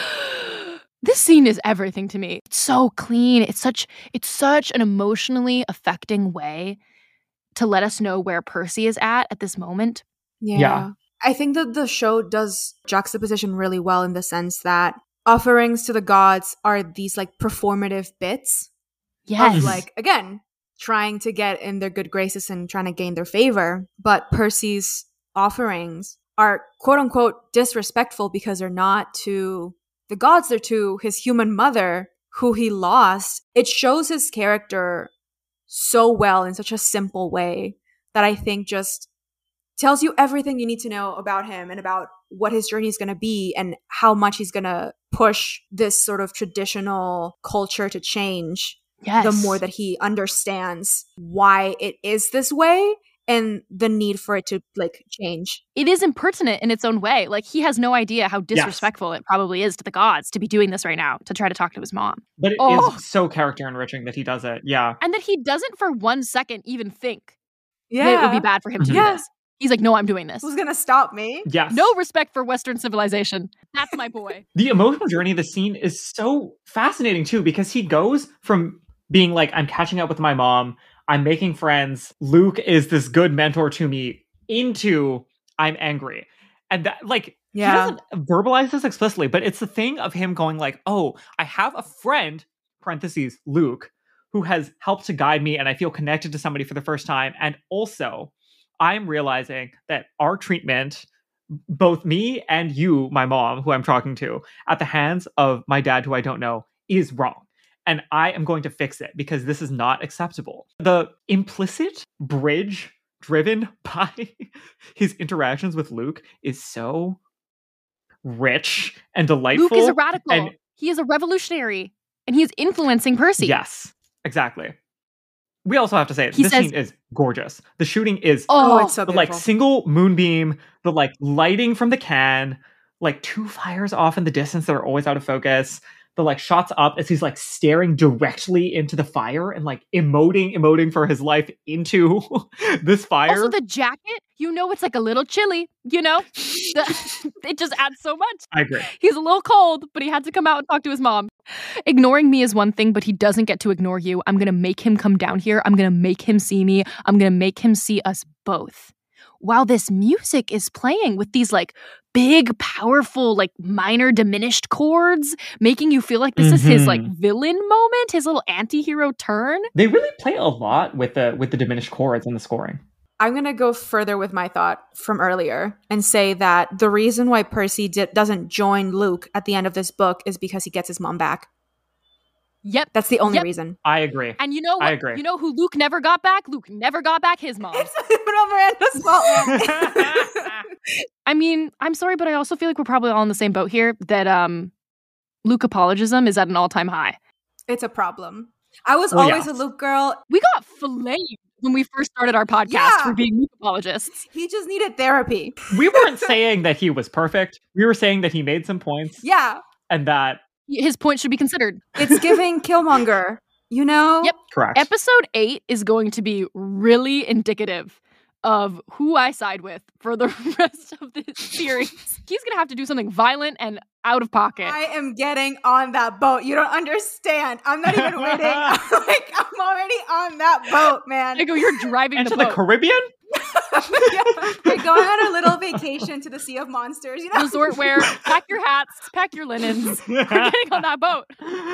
This scene is everything to me. It's so clean. It's such an emotionally affecting way to let us know where Percy is at this moment. Yeah. I think that the show does juxtaposition really well in the sense that offerings to the gods are these like performative bits Yes. of like, again, trying to get in their good graces and trying to gain their favor. But Percy's offerings are quote unquote disrespectful because they're not to the gods, they're to his human mother who he lost. It shows his character so well in such a simple way that I think just tells you everything you need to know about him and about what his journey is going to be and how much he's going to push this sort of traditional culture to change. Yes. The more that he understands why it is this way and the need for it to like change. It is impertinent in its own way. Like, he has no idea how disrespectful it probably is to the gods to be doing this right now, to try to talk to his mom. But it Oh. is so character enriching that he does it. Yeah. And that he doesn't for 1 second even think Yeah. that it would be bad for him to do Yeah. this. He's like, no, I'm doing this. Who's going to stop me? Yes. No respect for Western civilization. That's my boy. The emotional journey of the scene is so fascinating too, because he goes from being like, I'm catching up with my mom, I'm making friends, Luke is this good mentor to me, into I'm angry. And that, like, He doesn't verbalize this explicitly, but it's the thing of him going like, oh, I have a friend, parentheses, Luke, who has helped to guide me and I feel connected to somebody for the first time. And also, I'm realizing that our treatment, both me and you, my mom, who I'm talking to, at the hands of my dad, who I don't know, is wrong. And I am going to fix it because this is not acceptable. The implicit bridge driven by his interactions with Luke is so rich and delightful. Luke is a radical. And he is a revolutionary. And he is influencing Percy. yes, exactly. We also have to say, He this says- scene is gorgeous. The shooting is Oh, it's so the beautiful. like single moonbeam, the like lighting from the can, like two fires off in the distance that are always out of focus. The like shots up as he's like staring directly into the fire and like emoting for his life into this fire. Also, the jacket, it's like a little chilly, it just adds so much. I agree. He's a little cold, but he had to come out and talk to his mom. Ignoring me is one thing, but he doesn't get to ignore you. I'm going to make him come down here. I'm going to make him see me. I'm going to make him see us both. While this music is playing with these like big, powerful, like minor diminished chords, making you feel like this is his like villain moment, his little anti-hero turn. They really play a lot with the diminished chords and the scoring. I'm going to go further with my thought from earlier and say that the reason why Percy doesn't join Luke at the end of this book is because he gets his mom back. Yep. That's the only Yep. reason. I agree. And you know what? I agree. You know who Luke never got back? Luke never got back his mom. It's Miranda's fault, man. I mean, I'm sorry, but I also feel like we're probably all in the same boat here that Luke apologism is at an all-time high. It's a problem. I was Well, always yeah. a Luke girl. We got filleted when we first started our podcast Yeah. for being Luke apologists. He just needed therapy. We weren't saying that he was perfect. We were saying that he made some points Yeah. and that His point should be considered. It's giving Killmonger, you know? Yep. correct. Episode 8 is going to be really indicative of who I side with for the rest of this series. He's going to have to do something violent and out of pocket. I am getting on that boat. You don't understand. I'm not even waiting. I'm already on that boat, man. I go, you're driving And the to the boat. Caribbean? We're going on a little vacation to the Sea of Monsters, you know? Resort wear, pack your hats, pack your linens. We're getting on that boat.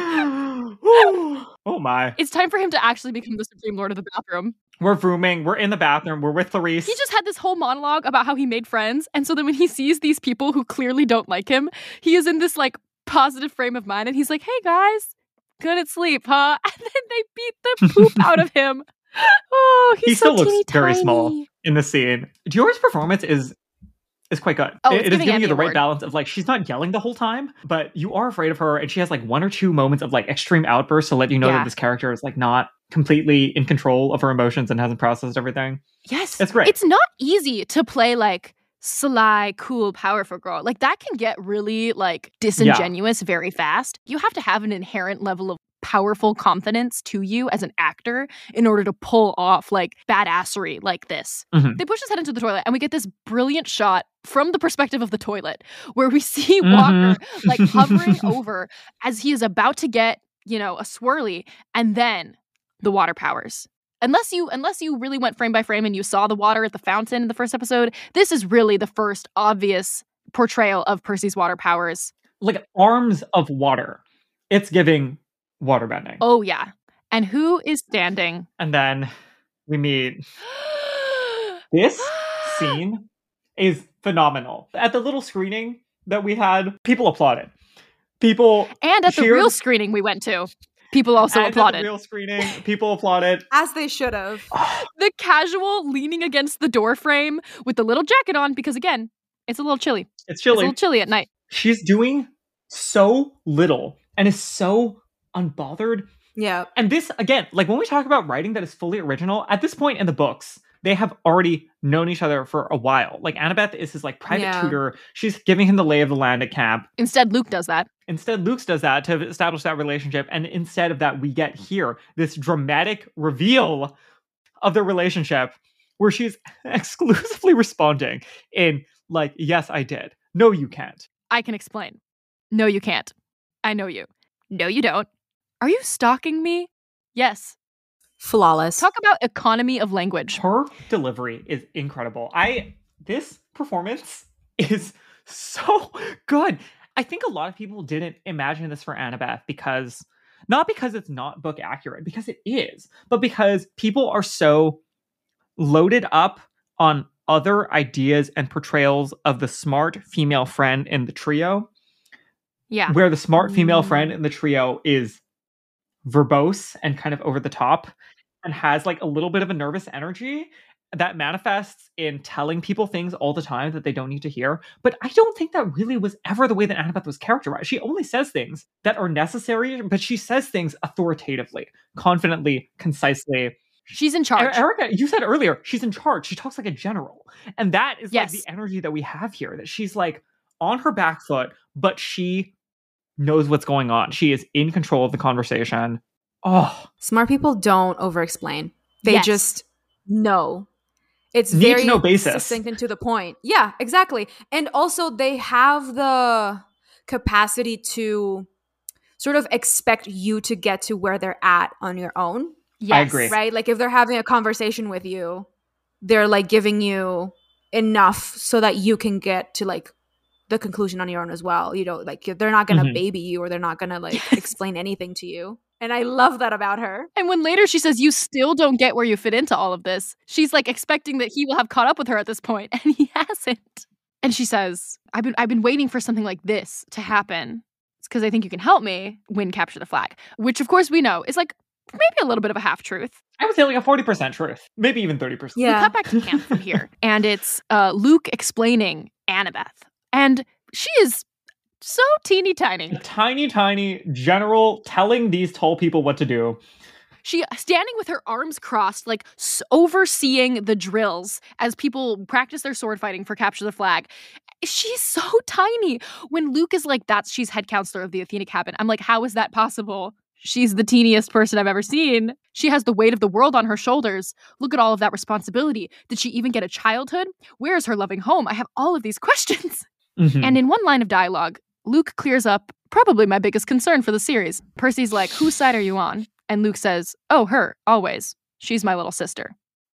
Oh my. It's time for him to actually become the Supreme Lord of the bathroom. We're vrooming. We're in the bathroom. We're with Clarice. He just had this whole monologue about how he made friends. And so then when he sees these people who clearly don't like him, he is in this like positive frame of mind. And he's like, hey guys, couldn't sleep, huh? And then they beat the poop out of him. Oh, He he's still so looks teeny very tiny. small in the scene. Dior's performance is quite good. Oh, it it's is giving giving Emmy you the right award. balance of like she's not yelling the whole time, but you are afraid of her, and she has like one or two moments of like extreme outbursts to let you know Yeah. that this character is like not completely in control of her emotions and hasn't processed everything. Yes. It's great. It's not easy to play like sly, cool, powerful girl. Like that can get really like disingenuous very fast. You have to have an inherent level of powerful confidence to you as an actor in order to pull off like badassery like this. Mhm. They push his head into the toilet and we get this brilliant shot from the perspective of the toilet where we see Mhm. Walker like hovering over as he is about to get, a swirly, and then the water powers. Unless you really went frame by frame and you saw the water at the fountain in the first episode, this is really the first obvious portrayal of Percy's water powers. Like arms of water. It's giving waterbending. Oh yeah. And who is standing? And then we meet this scene is phenomenal. At the little screening that we had, people applauded. People And at the cheered. real screening we went to, people also And at applauded. the real screening, people applauded. As they should have. The casual leaning against the door frame with the little jacket on, because again, it's a little chilly. It's It's a chilly. little chilly at night. She's doing so little and is so unbothered. Yeah. And this, again, like when we talk about writing that is fully original, at this point in the books, they have already known each other for a while. Like Annabeth is his like private Yeah. tutor. She's giving him the lay of the land at camp. Instead, Luke does that. Instead, Luke does that to establish that relationship. And instead of that, we get here this dramatic reveal of their relationship where she's exclusively responding in like, yes, I did. No, you can't. I can explain. No, you can't. I know you. No, you don't. Are you stalking me? Yes. Flawless. Talk about economy of language. Her delivery is incredible. This performance is so good. I think a lot of people didn't imagine this for Annabeth because not because it's not book accurate, because it is, but because people are so loaded up on other ideas and portrayals of the smart female friend in the trio. Yeah. Where the smart female friend in the trio is verbose and kind of over the top and has like a little bit of a nervous energy that manifests in telling people things all the time that they don't need to hear. But I don't think that really was ever the way that Annabeth was characterized. She only says things that are necessary, but she says things authoritatively, confidently, concisely. She's in charge. Erica, you said earlier, she's in charge. She talks like a general. And that is Yes. like the energy that we have here, that she's like on her back foot, but she knows what's going on. She is in control of the conversation. Oh, Smart people don't over-explain. They Yes. just know. It's Need to very know basis. succinct and to the point. Yeah, exactly. And also they have the capacity to sort of expect you to get to where they're at on your own, Yes. I agree. right? Like if they're having a conversation with you, they're like giving you enough so that you can get to like the conclusion on your own as well. You know, like they're not going to Mhm. baby you or they're not going to like Yes. explain anything to you. And I love that about her. And when later she says, you still don't get where you fit into all of this, she's like expecting that he will have caught up with her at this point, and he hasn't. And she says, I've been waiting for something like this to happen. It's because I think you can help me win Capture the Flag, which of course we know is like maybe a little bit of a half truth. I would say like a 40% truth, maybe even 30%. We cut back to camp from here, and it's Luke explaining Annabeth. And she is so teeny tiny. A tiny, tiny general telling these tall people what to do. She standing with her arms crossed, like overseeing the drills as people practice their sword fighting for Capture the Flag. She's so tiny. When Luke is like, she's head counselor of the Athena cabin, I'm like, how is that possible? She's the teeniest person I've ever seen. She has the weight of the world on her shoulders. Look at all of that responsibility. Did she even get a childhood? Where is her loving home? I have all of these questions. Mhm. And in one line of dialogue, Luke clears up probably my biggest concern for the series. Percy's like, whose side are you on? And Luke says, oh, her, always. She's my little sister.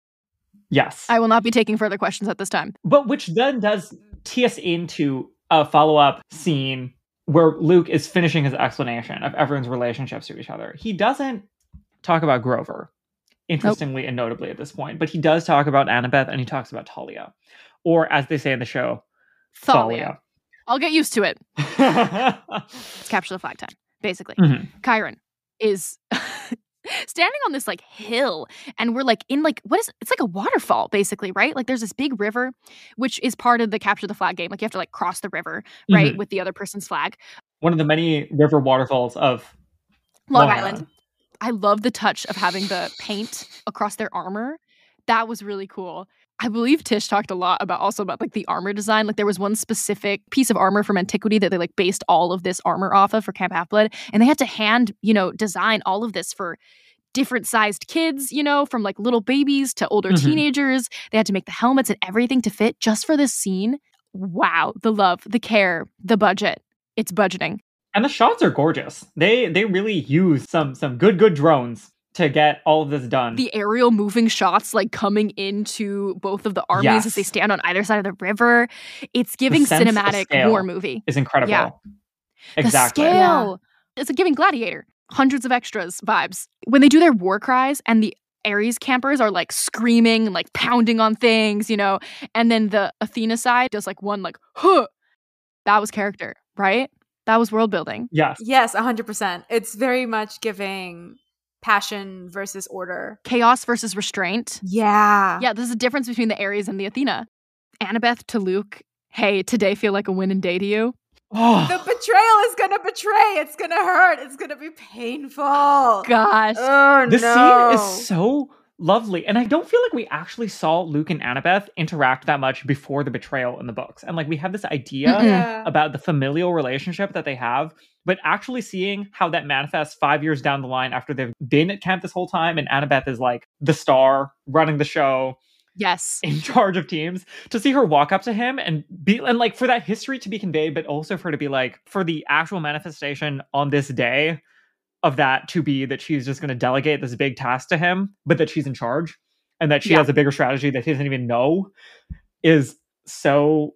Yes. I will not be taking further questions at this time. But which then does tee us into a follow-up scene where Luke is finishing his explanation of everyone's relationships to each other. He doesn't talk about Grover, interestingly and notably at this point, but he does talk about Annabeth and he talks about Talia. Or as they say in the show, Thalia. I'll get used to it. Thalia. It's Capture the Flag time, basically. Mhm. Chiron is standing on this like hill, and we're like in like, what is it? It's like a waterfall, basically, right? Like there's this big river, which is part of the Capture the Flag game. Like you have to like cross the river, right? Mhm. With the other person's flag. One of the many river waterfalls of Long Long Island. I love the touch of having the paint across their armor. That was really cool. I believe Tish talked a lot about like the armor design. Like there was one specific piece of armor from antiquity that they like based all of this armor off of for Camp Half-Blood. And they had to hand, design all of this for different sized kids, from like little babies to older Mhm. teenagers. They had to make the helmets and everything to fit just for this scene. Wow. The love, the care, the budget. It's budgeting. And the shots are gorgeous. They really use some good drones to get all of this done. The aerial moving shots like coming into both of the armies as they Yes. stand on either side of the river. It's giving sense of cinematic scale war movie. is incredible. Yeah. Exactly. The scale. It's like giving Gladiator. Hundreds of extras vibes. When they do their war cries and the Ares campers are like screaming and like pounding on things, and then the Athena side does like one like, huh. That was character, right? That was world building. Yes. Yes, 100%. It's very much giving passion versus order. Chaos versus restraint. Yeah. Yeah, there's a difference between the Ares and the Athena. Annabeth to Luke, hey, today feel like a winning day to you? Oh, The betrayal is going to betray. It's going to hurt. It's going to be painful. Gosh. Oh, this no. scene is so lovely. And I don't feel like we actually saw Luke and Annabeth interact that much before the betrayal in the books. And like we have this idea Mm-mm. Yeah. about the familial relationship that they have, but actually seeing how that manifests 5 years down the line after they've been at camp this whole time and Annabeth is like the star running the show, Yes. in charge of teams, to see her walk up to him and like for that history to be conveyed, but also for her to be like, for the actual manifestation on this day of that to be that she's just going to delegate this big task to him, but that she's in charge and that she Yeah. has a bigger strategy that he doesn't even know, is so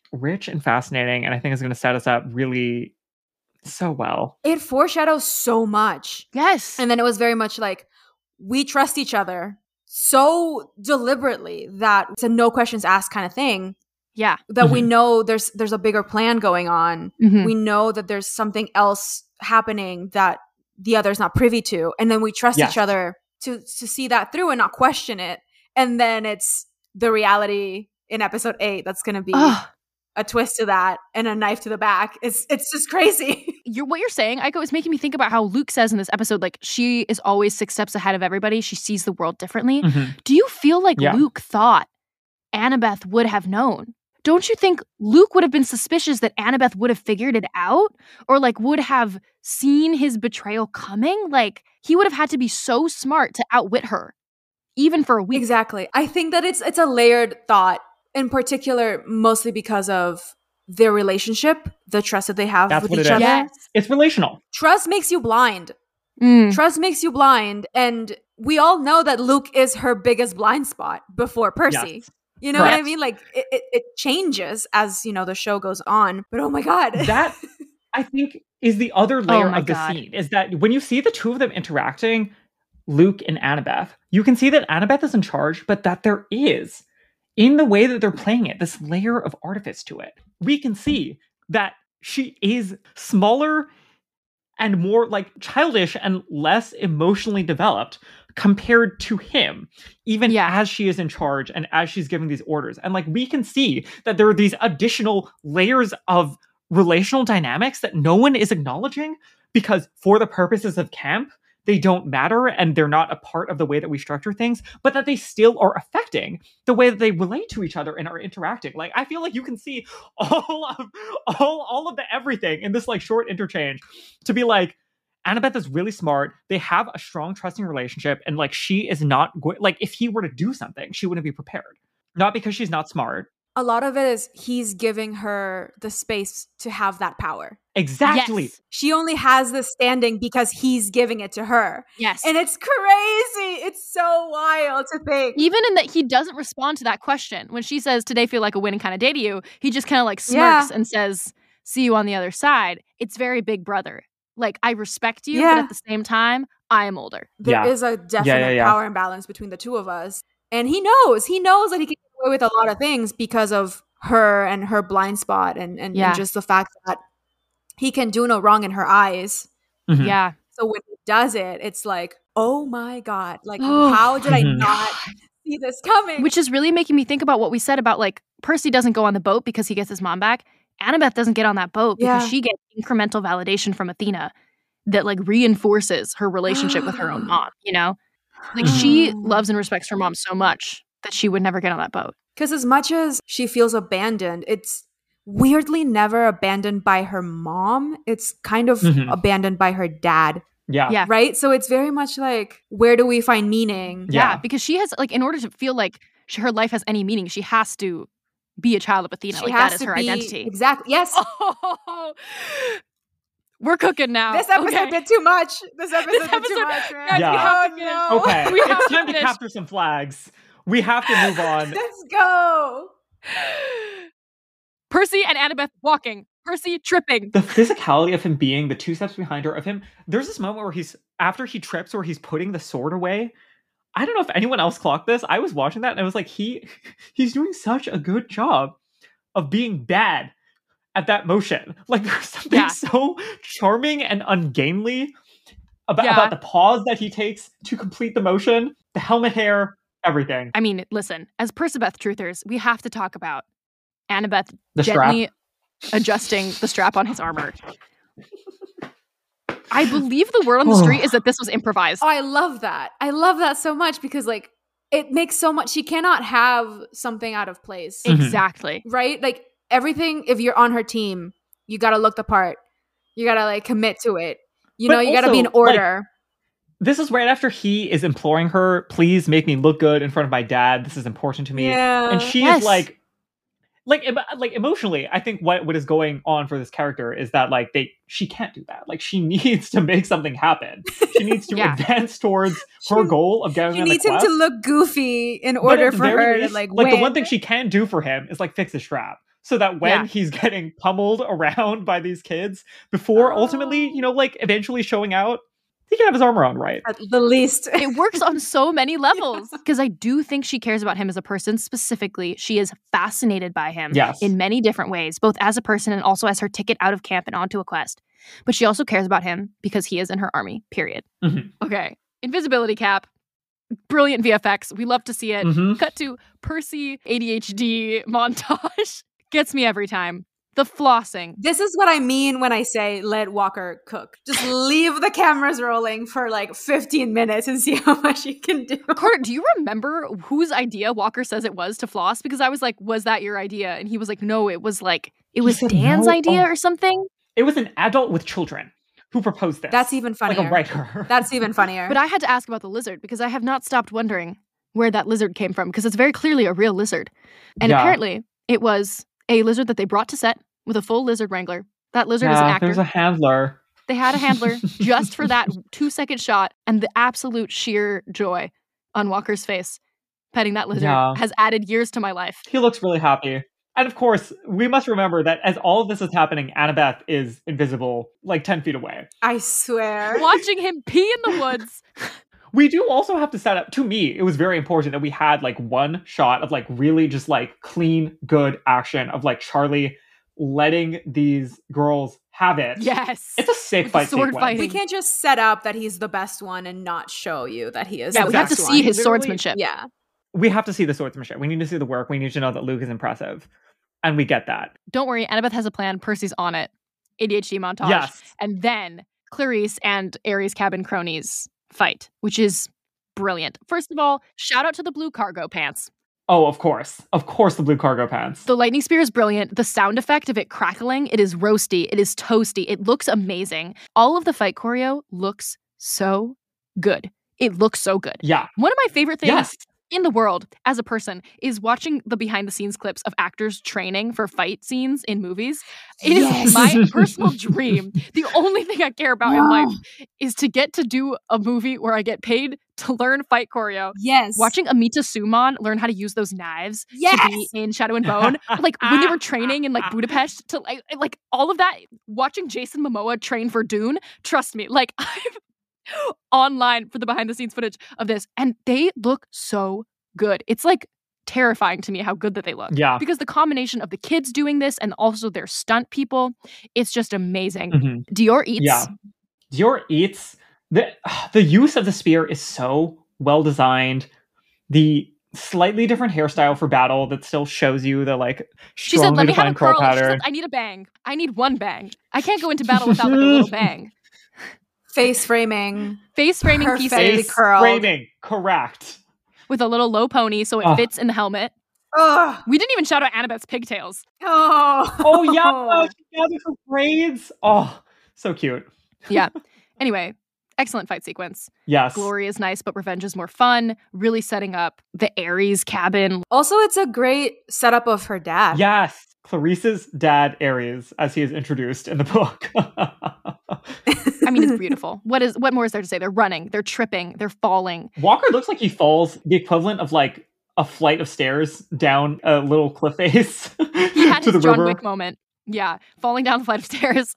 rich and fascinating, and I think is going to set us up really so well. It foreshadows so much. Yes. And then it was very much like, we trust each other so deliberately that it's a no questions asked kind of thing. Yeah. That we know there's a bigger plan going on. Mhm. We know that there's something else happening that the other's not privy to. And then we trust Yes. each other to see that through and not question it. And then it's the reality in episode 8 that's going to be Ugh. a twist to that and a knife to the back. It's just crazy. What you're saying, Aiko, is making me think about how Luke says in this episode, like, she is always 6 steps ahead of everybody. She sees the world differently. Mhm. Do you feel like Yeah. Luke thought Annabeth would have known? Don't you think Luke would have been suspicious that Annabeth would have figured it out? Or, like, would have seen his betrayal coming? Like, he would have had to be so smart to outwit her, even for a week. Exactly. I think that it's a layered thought, in particular, mostly because of their relationship, the trust that they have That's with what each it is. other. Yes. It's relational. Trust makes you blind. Mm. Trust makes you blind. And we all know that Luke is her biggest blind spot before Percy. Yes. You know what I Correct. mean? Like, it changes as, the show goes on. But oh my God. That, I think, is the other layer my of the God. scene, is that when you see the two of them interacting, Luke and Annabeth, you can see that Annabeth is in charge, but that there is, in the way that they're playing it, this layer of artifice to it. We can see that she is smaller and more like childish and less emotionally developed compared to him, even as she is in charge and as she's giving these orders. And like, we can see that there are these additional layers of relational dynamics that no one is acknowledging, because for the purposes of camp, they don't matter and they're not a part of the way that we structure things, but that they still are affecting the way that they relate to each other and are interacting. Like, I feel like you can see all of the everything in this like short interchange to be like, Annabeth is really smart. They have a strong, trusting relationship, and like, she is not like, if he were to do something, she wouldn't be prepared. Not because she's not smart. A lot of it is he's giving her the space to have that power. Exactly. Yes. She only has the standing because he's giving it to her. Yes. And it's crazy. It's so wild to think. Even in that he doesn't respond to that question. When she says, today feel like a winning kind of day to you, he just kind of like smirks and says, see you on the other side. It's very Big Brother. Like, I respect you, but at the same time, I am older. There is a definite power imbalance between the two of us. And he knows that he can get away with a lot of things because of her and her blind spot and just the fact that he can do no wrong in her eyes. Mhm. Yeah. So when he does it, it's like, oh my God, like, how did I not see this coming? Which is really making me think about what we said about, like, Percy doesn't go on the boat because he gets his mom back. Annabeth doesn't get on that boat because she gets incremental validation from Athena that like reinforces her relationship with her own mom, you know? Like, she loves and respects her mom so much that she would never get on that boat. Because as much as she feels abandoned, it's weirdly never abandoned by her mom. It's kind of abandoned by her dad. Yeah. Right? So it's very much like, where do we find meaning? Yeah, because she has, like, in order to feel like her life has any meaning, she has to be a child of Athena. Like, that is her identity. Exactly. Yes. Oh, we're cooking now. This episode did too much. This episode did too much, man. Yeah. Oh, no. Okay. It's time to capture some flags. We have to move on. Let's go. Percy and Annabeth walking. Percy tripping. The physicality of him being the 2 steps behind her, of him. There's this moment where after he trips, where he's putting the sword away. I don't know if anyone else clocked this. I was watching that and I was like, he's doing such a good job of being bad at that motion. Like, there's something so charming and ungainly about the pause that he takes to complete the motion, the helmet hair, everything. I mean, listen, as Percabeth truthers, we have to talk about Annabeth The gently adjusting the strap on his armor. I believe the word on the street is that this was improvised. Oh, I love that. I love that so much because, like, it makes so much. She cannot have something out of place. Exactly. Right? Like, everything, if you're on her team, you got to look the part. You got to, like, commit to it. You know, you got to be in order. Like, this is right after he is imploring her, please make me look good in front of my dad. This is important to me. Yeah. And she is like emotionally, I think what is going on for this character is that like she can't do that. Like, she needs to make something happen. She needs to advance towards her goal of getting on the quest. She needs him to look goofy in order for her to like win. The one thing she can do for him is like fix the strap. so that when Yeah. he's getting pummeled around by these kids, before ultimately, eventually showing out, he can have his armor on, right? At the least. It works on so many levels because I do think she cares about him as a person. Specifically, she is fascinated by him Yes. in many different ways, both as a person and also as her ticket out of camp and onto a quest. But she also cares about him because he is in her army, period. Mhm. Okay. Invisibility cap. Brilliant VFX. We love to see it. Mhm. Cut to Percy ADHD montage. Gets me every time. The flossing. This is what I mean when I say let Walker cook. Just leave the cameras rolling for like 15 minutes and see how much he can do. Carter, do you remember whose idea Walker says it was to floss? Because I was like, was that your idea? And he was like, no, it was said Dan's no. idea Oh. or something. It was an adult with children who proposed this. That's even funnier. Like a writer. That's even funnier. But I had to ask about the lizard because I have not stopped wondering where that lizard came from because it's very clearly a real lizard. And Yeah. apparently it was a lizard that they brought to set with a full lizard wrangler. That lizard is an actor. There's a handler. They had a handler just for that 2-second shot, and the absolute sheer joy on Walker's face petting that lizard has added years to my life. He looks really happy. And of course, we must remember that as all of this is happening, Annabeth is invisible, like 10 feet away. I swear. Watching him pee in the woods. We do also have to set up, to me, it was very important that we had like one shot of like really just like clean, good action of like Charlie letting these girls have it. Yes. It's a sick With fight sword sequence. fighting. We can't just set up that he's the best one and not show you that he is Yeah, the we have to best see one. his Literally- swordsmanship. Yeah. We have to see the swordsmanship. We need to see the work. We need to know that Luke is impressive. And we get that. Don't worry, Annabeth has a plan. Percy's on it. ADHD montage. Yes. And then Clarice and Aries' cabin cronies fight, which is brilliant. First of all, shout out to the blue cargo pants. Oh, of course. Of course, the blue cargo pants. The lightning spear is brilliant. The sound effect of it crackling, it is roasty. It is toasty. It looks amazing. All of the fight choreo looks so good. It looks so good. Yeah. One of my favorite things Yes. in the world as a person is watching the behind the scenes clips of actors training for fight scenes in movies. It is Yes. my personal dream. The only thing I care about in life is to get to do a movie where I get paid to learn fight choreo. Yes. Watching Amita Suman learn how to use those knives to Yes. be in Shadow and Bone, like when they were training in like Budapest to like all of that. Watching Jason Momoa train for Dune, trust me, like I'm online for the behind the scenes footage of this, and they look so good. It's like terrifying to me how good that they look. Yeah. Because the combination of the kids doing this and also their stunt people, it's just amazing. Mhm. Dior eats. Yeah. Dior eats. The use of the spear is so well designed. The slightly different hairstyle for battle that still shows you the like She said, strongly "Let me have a defined curl curl." She pattern. said, "I need a bang. I need one bang. I can't go into battle without like a little bang." Face framing. Face framing Perfect. pieces Face curled. framing, correct. with a little low pony so it Oh. fits in the helmet. Oh. We didn't even shout out Annabeth's pigtails. Oh. Oh yeah, she gathered her braids. Oh, so cute. Yeah. Anyway, excellent fight sequence. Yes. Glory is nice, but revenge is more fun. Really setting up the Ares cabin. Also, it's a great setup of her dad. Yes. Clarice's dad, Ares, as he is introduced in the book. I mean, it's beautiful. What more is there to say? They're running, they're tripping, they're falling. Walker looks like he falls the equivalent of like a flight of stairs down a little cliff face He had to the his John river. Wick moment. Yeah, falling down the flight of stairs.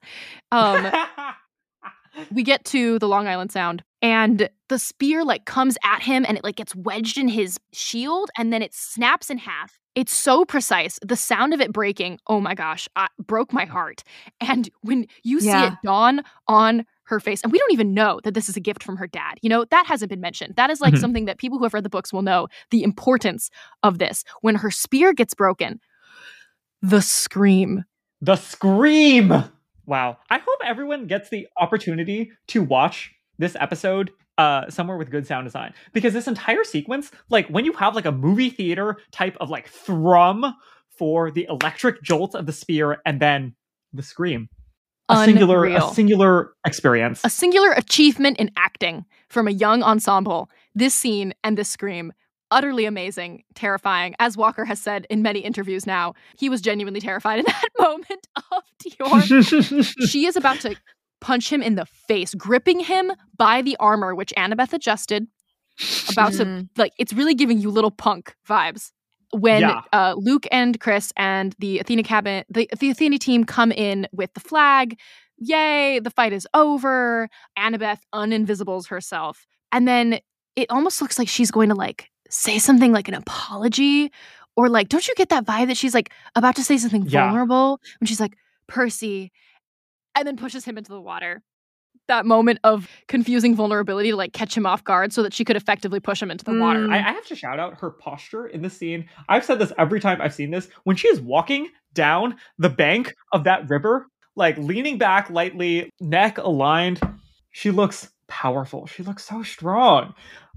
We get to the Long Island Sound, and the spear like comes at him, and it like gets wedged in his shield, and then it snaps in half. It's so precise. The sound of it breaking, oh my gosh, broke my heart. And when you see it dawn on her face, and we don't even know that this is a gift from her dad. You know, that hasn't been mentioned. That is like something that people who have read the books will know the importance of this. When her spear gets broken, the scream. The scream. Wow. I hope everyone gets the opportunity to watch this episode somewhere with good sound design, because this entire sequence, like when you have like a movie theater type of like thrum for the electric jolt of the spear and then the scream, a singular experience, a singular achievement in acting from a young ensemble. This scene and this scream, utterly amazing, terrifying. As Walker has said in many interviews now, he was genuinely terrified in that moment of Dior. She is about to punch him in the face, gripping him by the armor, which Annabeth adjusted. About to, like, it's really giving you little punk vibes. when Yeah. Luke and Chris and the Athena cabin, the Athena team come in with the flag. Yay, the fight is over. Annabeth uninvisibles herself. And then it almost looks like she's going to like say something like an apology, or like, don't you get that vibe that she's like about to say something Yeah. vulnerable when she's like, Percy, and then pushes him into the water. That moment of confusing vulnerability to like catch him off guard so that she could effectively push him into the water. I have to shout out her posture in this scene. I've said this every time I've seen this. When she is walking down the bank of that river, like leaning back lightly, neck aligned, she looks powerful. She looks so strong.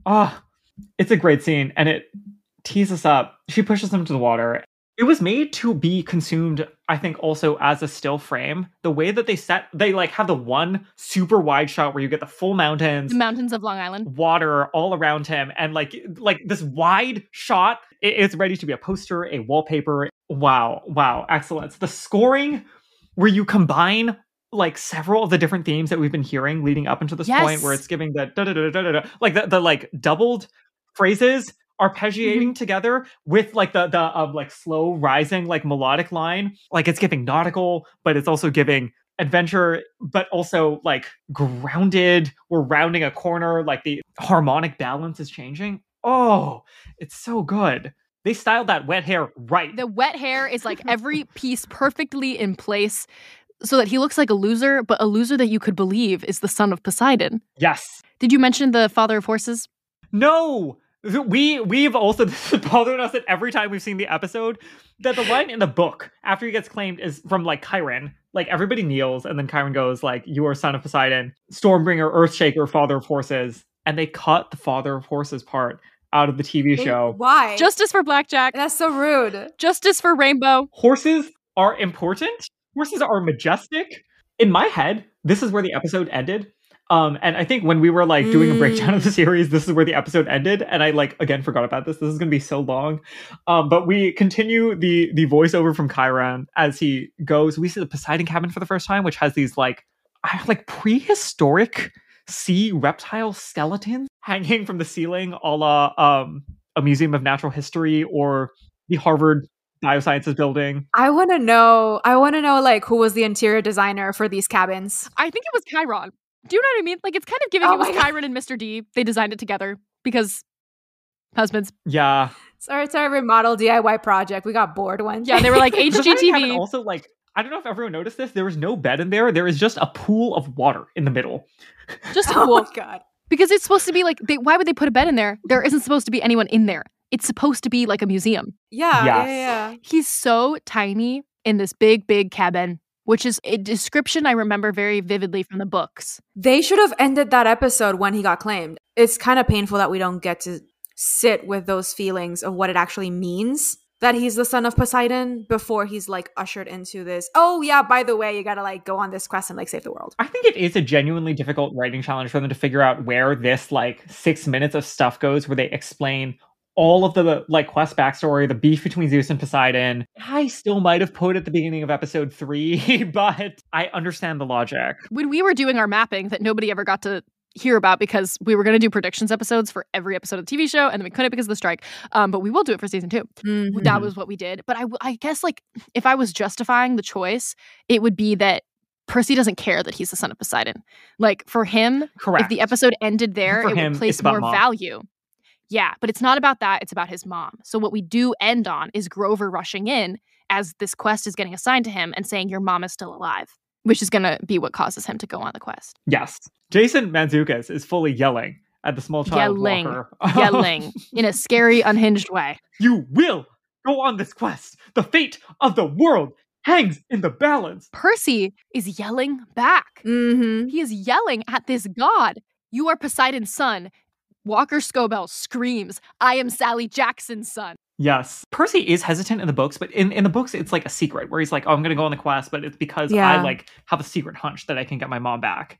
It's a great scene, and it tees us up. She pushes him to the water. It was made to be consumed, I think, also as a still frame. The way that they like have the one super wide shot where you get the full mountains, The mountains of Long Island. water all around him, and like this wide shot. It's ready to be a poster, a wallpaper. Wow, excellence. The scoring, where you combine like several of the different themes that we've been hearing leading up into this point, where it's giving the da da da da da da, like the like doubled phrases arpeggiating together with like the like slow rising like melodic line. Like it's giving nautical, but it's also giving adventure, but also like grounded. We're rounding a corner, like the harmonic balance is changing. Oh, it's so good. They styled that wet hair right. The wet hair is like every piece perfectly in place so that he looks like a loser, but a loser that you could believe is the son of Poseidon. Yes. Did you mention the father of horses? No. We've also, this is bothering us that every time we've seen the episode, that the line in the book after he gets claimed is from like Chiron. Like everybody kneels, and then Chiron goes like, "You are son of Poseidon, Stormbringer, Earthshaker, father of horses." And they cut the father of horses part out of the TV show. Why? Justice for Blackjack. That's so rude. Justice for Rainbow. Horses are important. Horses are majestic. In my head, this is where the episode ended. And I think when we were like doing a breakdown of the series, this is where the episode ended. And I like, again, forgot about this. This is going to be so long. But we continue the voiceover from Chiron as he goes. We see the Poseidon cabin for the first time, which has these like prehistoric sea reptile skeletons hanging from the ceiling, a la a Museum of Natural History or the Harvard Biosciences building. I want to know like who was the interior designer for these cabins. I think it was Chiron. Do you know what I mean? Like, it's kind of giving it was Chiron and Mr. D. They designed it together because husbands. Yeah. Sorry, it's our remodel DIY project. We got bored one. Yeah, they were like HGTV. Also, like, I don't know if everyone noticed this. There was no bed in there. There is just a pool of water in the middle. Just a pool. Oh my God. Because it's supposed to be like, why would they put a bed in there? There isn't supposed to be anyone in there. It's supposed to be like a museum. Yeah, Yes. yeah. He's so tiny in this big, big cabin, which is a description I remember very vividly from the books. They should have ended that episode when he got claimed. It's kind of painful that we don't get to sit with those feelings of what it actually means that he's the son of Poseidon before he's like ushered into this. Oh yeah, by the way, you gotta like go on this quest and like save the world. I think it is a genuinely difficult writing challenge for them to figure out where this like 6 minutes of stuff goes, where they explain all of the like quest backstory, the beef between Zeus and Poseidon. I still might have put at the beginning of episode 3, but I understand the logic. When we were doing our mapping that nobody ever got to hear about because we were going to do predictions episodes for every episode of the TV show, and then we couldn't because of the strike. But we will do it for season 2. Mm-hmm. That was what we did. But I guess like if I was justifying the choice, it would be that Percy doesn't care that he's the son of Poseidon. Like for him, Correct. if the episode ended there, For it him, would place it's about more mom. value. Yeah, but it's not about that. It's about his mom. So what we do end on is Grover rushing in as this quest is getting assigned to him and saying, your mom is still alive, which is going to be what causes him to go on the quest. Yes. Jason Mantzoukas is fully yelling at the small child walker. Yelling in a scary, unhinged way. You will go on this quest. The fate of the world hangs in the balance. Percy is yelling back. Mm-hmm. He is yelling at this god. You are Poseidon's son. Walker Scobell screams, I am Sally Jackson's son. Yes. Percy is hesitant in the books, but in the books, it's like a secret where he's like, oh, I'm going to go on the quest, but it's because Yeah. I like have a secret hunch that I can get my mom back.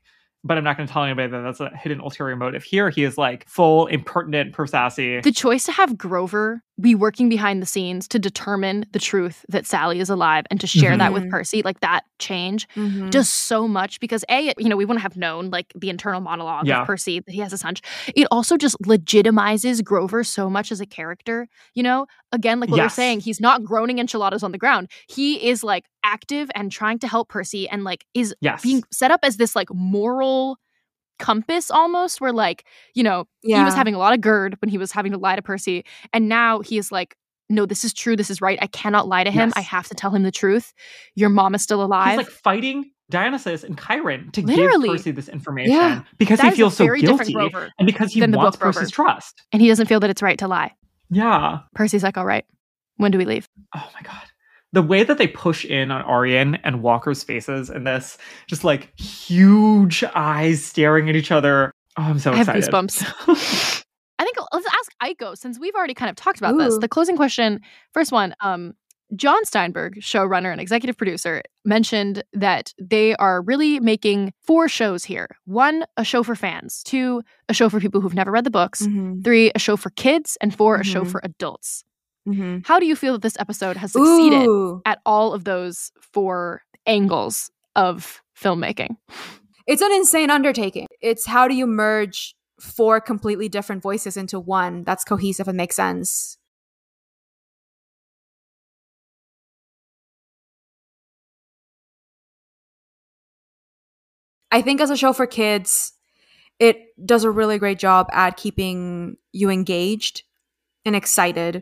but I'm not going to tell anybody that that's a hidden ulterior motive. Here, he is like full, impertinent, per sassy. The choice to have Grover be working behind the scenes to determine the truth that Sally is alive and to share that with Percy, like that change does so much because we wouldn't have known like the internal monologue of Percy that he has this hunch. It also just legitimizes Grover so much as a character, again, like what we're saying, he's not groaning enchiladas on the ground. He is like active and trying to help Percy and like is being set up as this like moral compass almost where like, he was having a lot of GERD when he was having to lie to Percy. And now he is like, no, this is true. This is right. I cannot lie to him. I have to tell him the truth. Your mom is still alive. He's like fighting Dionysus and Chiron to give Percy this information because he feels so guilty and because he wants Percy's trust. And he doesn't feel that it's right to lie. Yeah. Percy's like, all right, when do we leave? Oh my God. The way that they push in on Arian and Walker's faces in this, just like huge eyes staring at each other. Oh, I'm so excited. I have goosebumps. I think let's ask Aiko, since we've already kind of talked about this. The closing question, first one, John Steinberg, showrunner and executive producer, mentioned that they are really making 4 shows here. 1, a show for fans. 2, a show for people who've never read the books. 3, a show for kids. And 4, a show for adults. How do you feel that this episode has succeeded at all of those 4 angles of filmmaking? It's an insane undertaking. It's how do you merge 4 completely different voices into one that's cohesive and makes sense? I think as a show for kids, it does a really great job at keeping you engaged and excited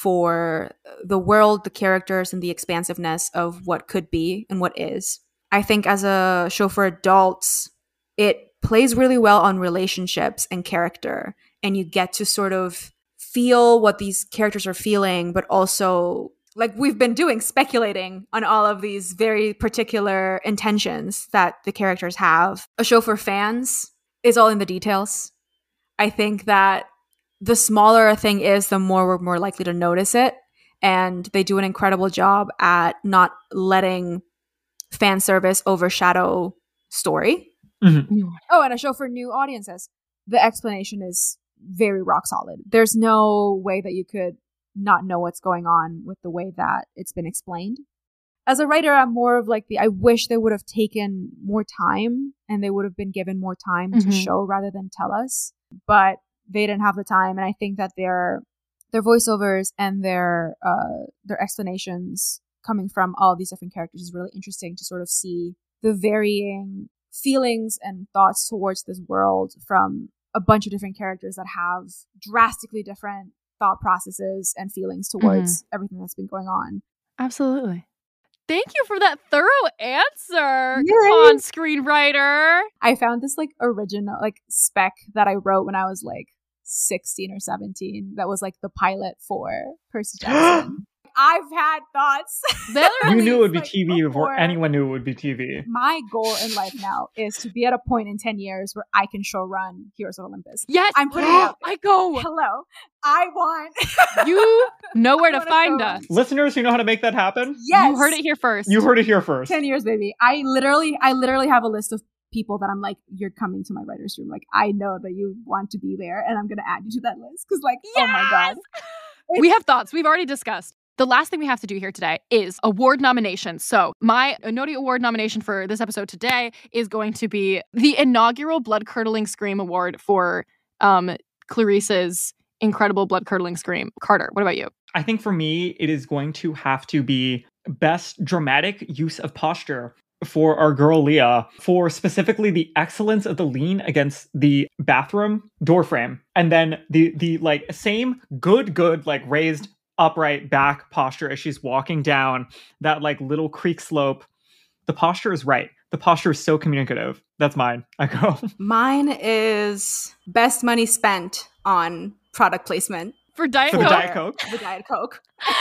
for the world, the characters, and the expansiveness of what could be and what is. I think as a show for adults, it plays really well on relationships and character, and you get to sort of feel what these characters are feeling, but also, like we've been doing, speculating on all of these very particular intentions that the characters have. A show for fans is all in the details. I think that the smaller a thing is, the more we're more likely to notice it. And they do an incredible job at not letting fan service overshadow story. Oh, and a show for new audiences. The explanation is very rock solid. There's no way that you could not know what's going on with the way that it's been explained. As a writer, I'm more of like I wish they would have taken more time and they would have been given more time to show rather than tell us. But they didn't have the time, and I think that their voiceovers and their explanations coming from all these different characters is really interesting to sort of see the varying feelings and thoughts towards this world from a bunch of different characters that have drastically different thought processes and feelings towards everything that's been going on. Absolutely. Thank you for that thorough answer, on screenwriter. I found this like original like spec that I wrote when I was like 16 or 17 that was like the pilot for Percy Jackson. I've had thoughts. You knew it would be TV before anyone knew it would be TV. My goal in life now is to be at a point in 10 years where I can show run Heroes of Olympus. Yes. I'm putting it out there. I go. Hello. I want. You know where to find us. Listeners who know how to make that happen? Yes. You heard it here first. You heard it here first. 10 years, baby. I literally have a list of people that I'm like, you're coming to my writer's room. Like, I know that you want to be there and I'm going to add you to that list. Because like, oh my God. We have thoughts. We've already discussed. The last thing we have to do here today is award nominations. So my Noti Award nomination for this episode today is going to be the inaugural Blood Curdling Scream Award for Clarice's incredible blood curdling scream. Carter, what about you? I think for me, it is going to have to be best dramatic use of posture for our girl Leah, for specifically the excellence of the lean against the bathroom door frame. And then the like same good like raised upright back posture as she's walking down that like little creek slope. The posture is right. The posture is so communicative. That's mine. I go. Mine is best money spent on product placement. For Diet Coke? The Diet Coke. The Diet Coke.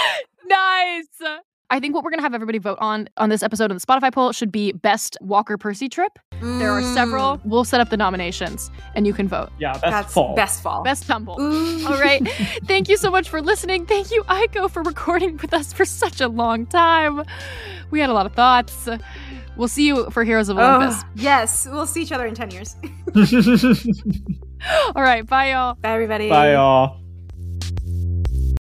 Nice. I think what we're going to have everybody vote on this episode of the Spotify poll should be best Walker Percy trip. There are several. We'll set up the nominations and you can vote. Yeah, best fall. Best tumble. All right. Thank you so much for listening. Thank you, Aiko, for recording with us for such a long time. We had a lot of thoughts. We'll see you for Heroes of Olympus. Yes, we'll see each other in 10 years. All right, bye, y'all. Bye, everybody. Bye, y'all.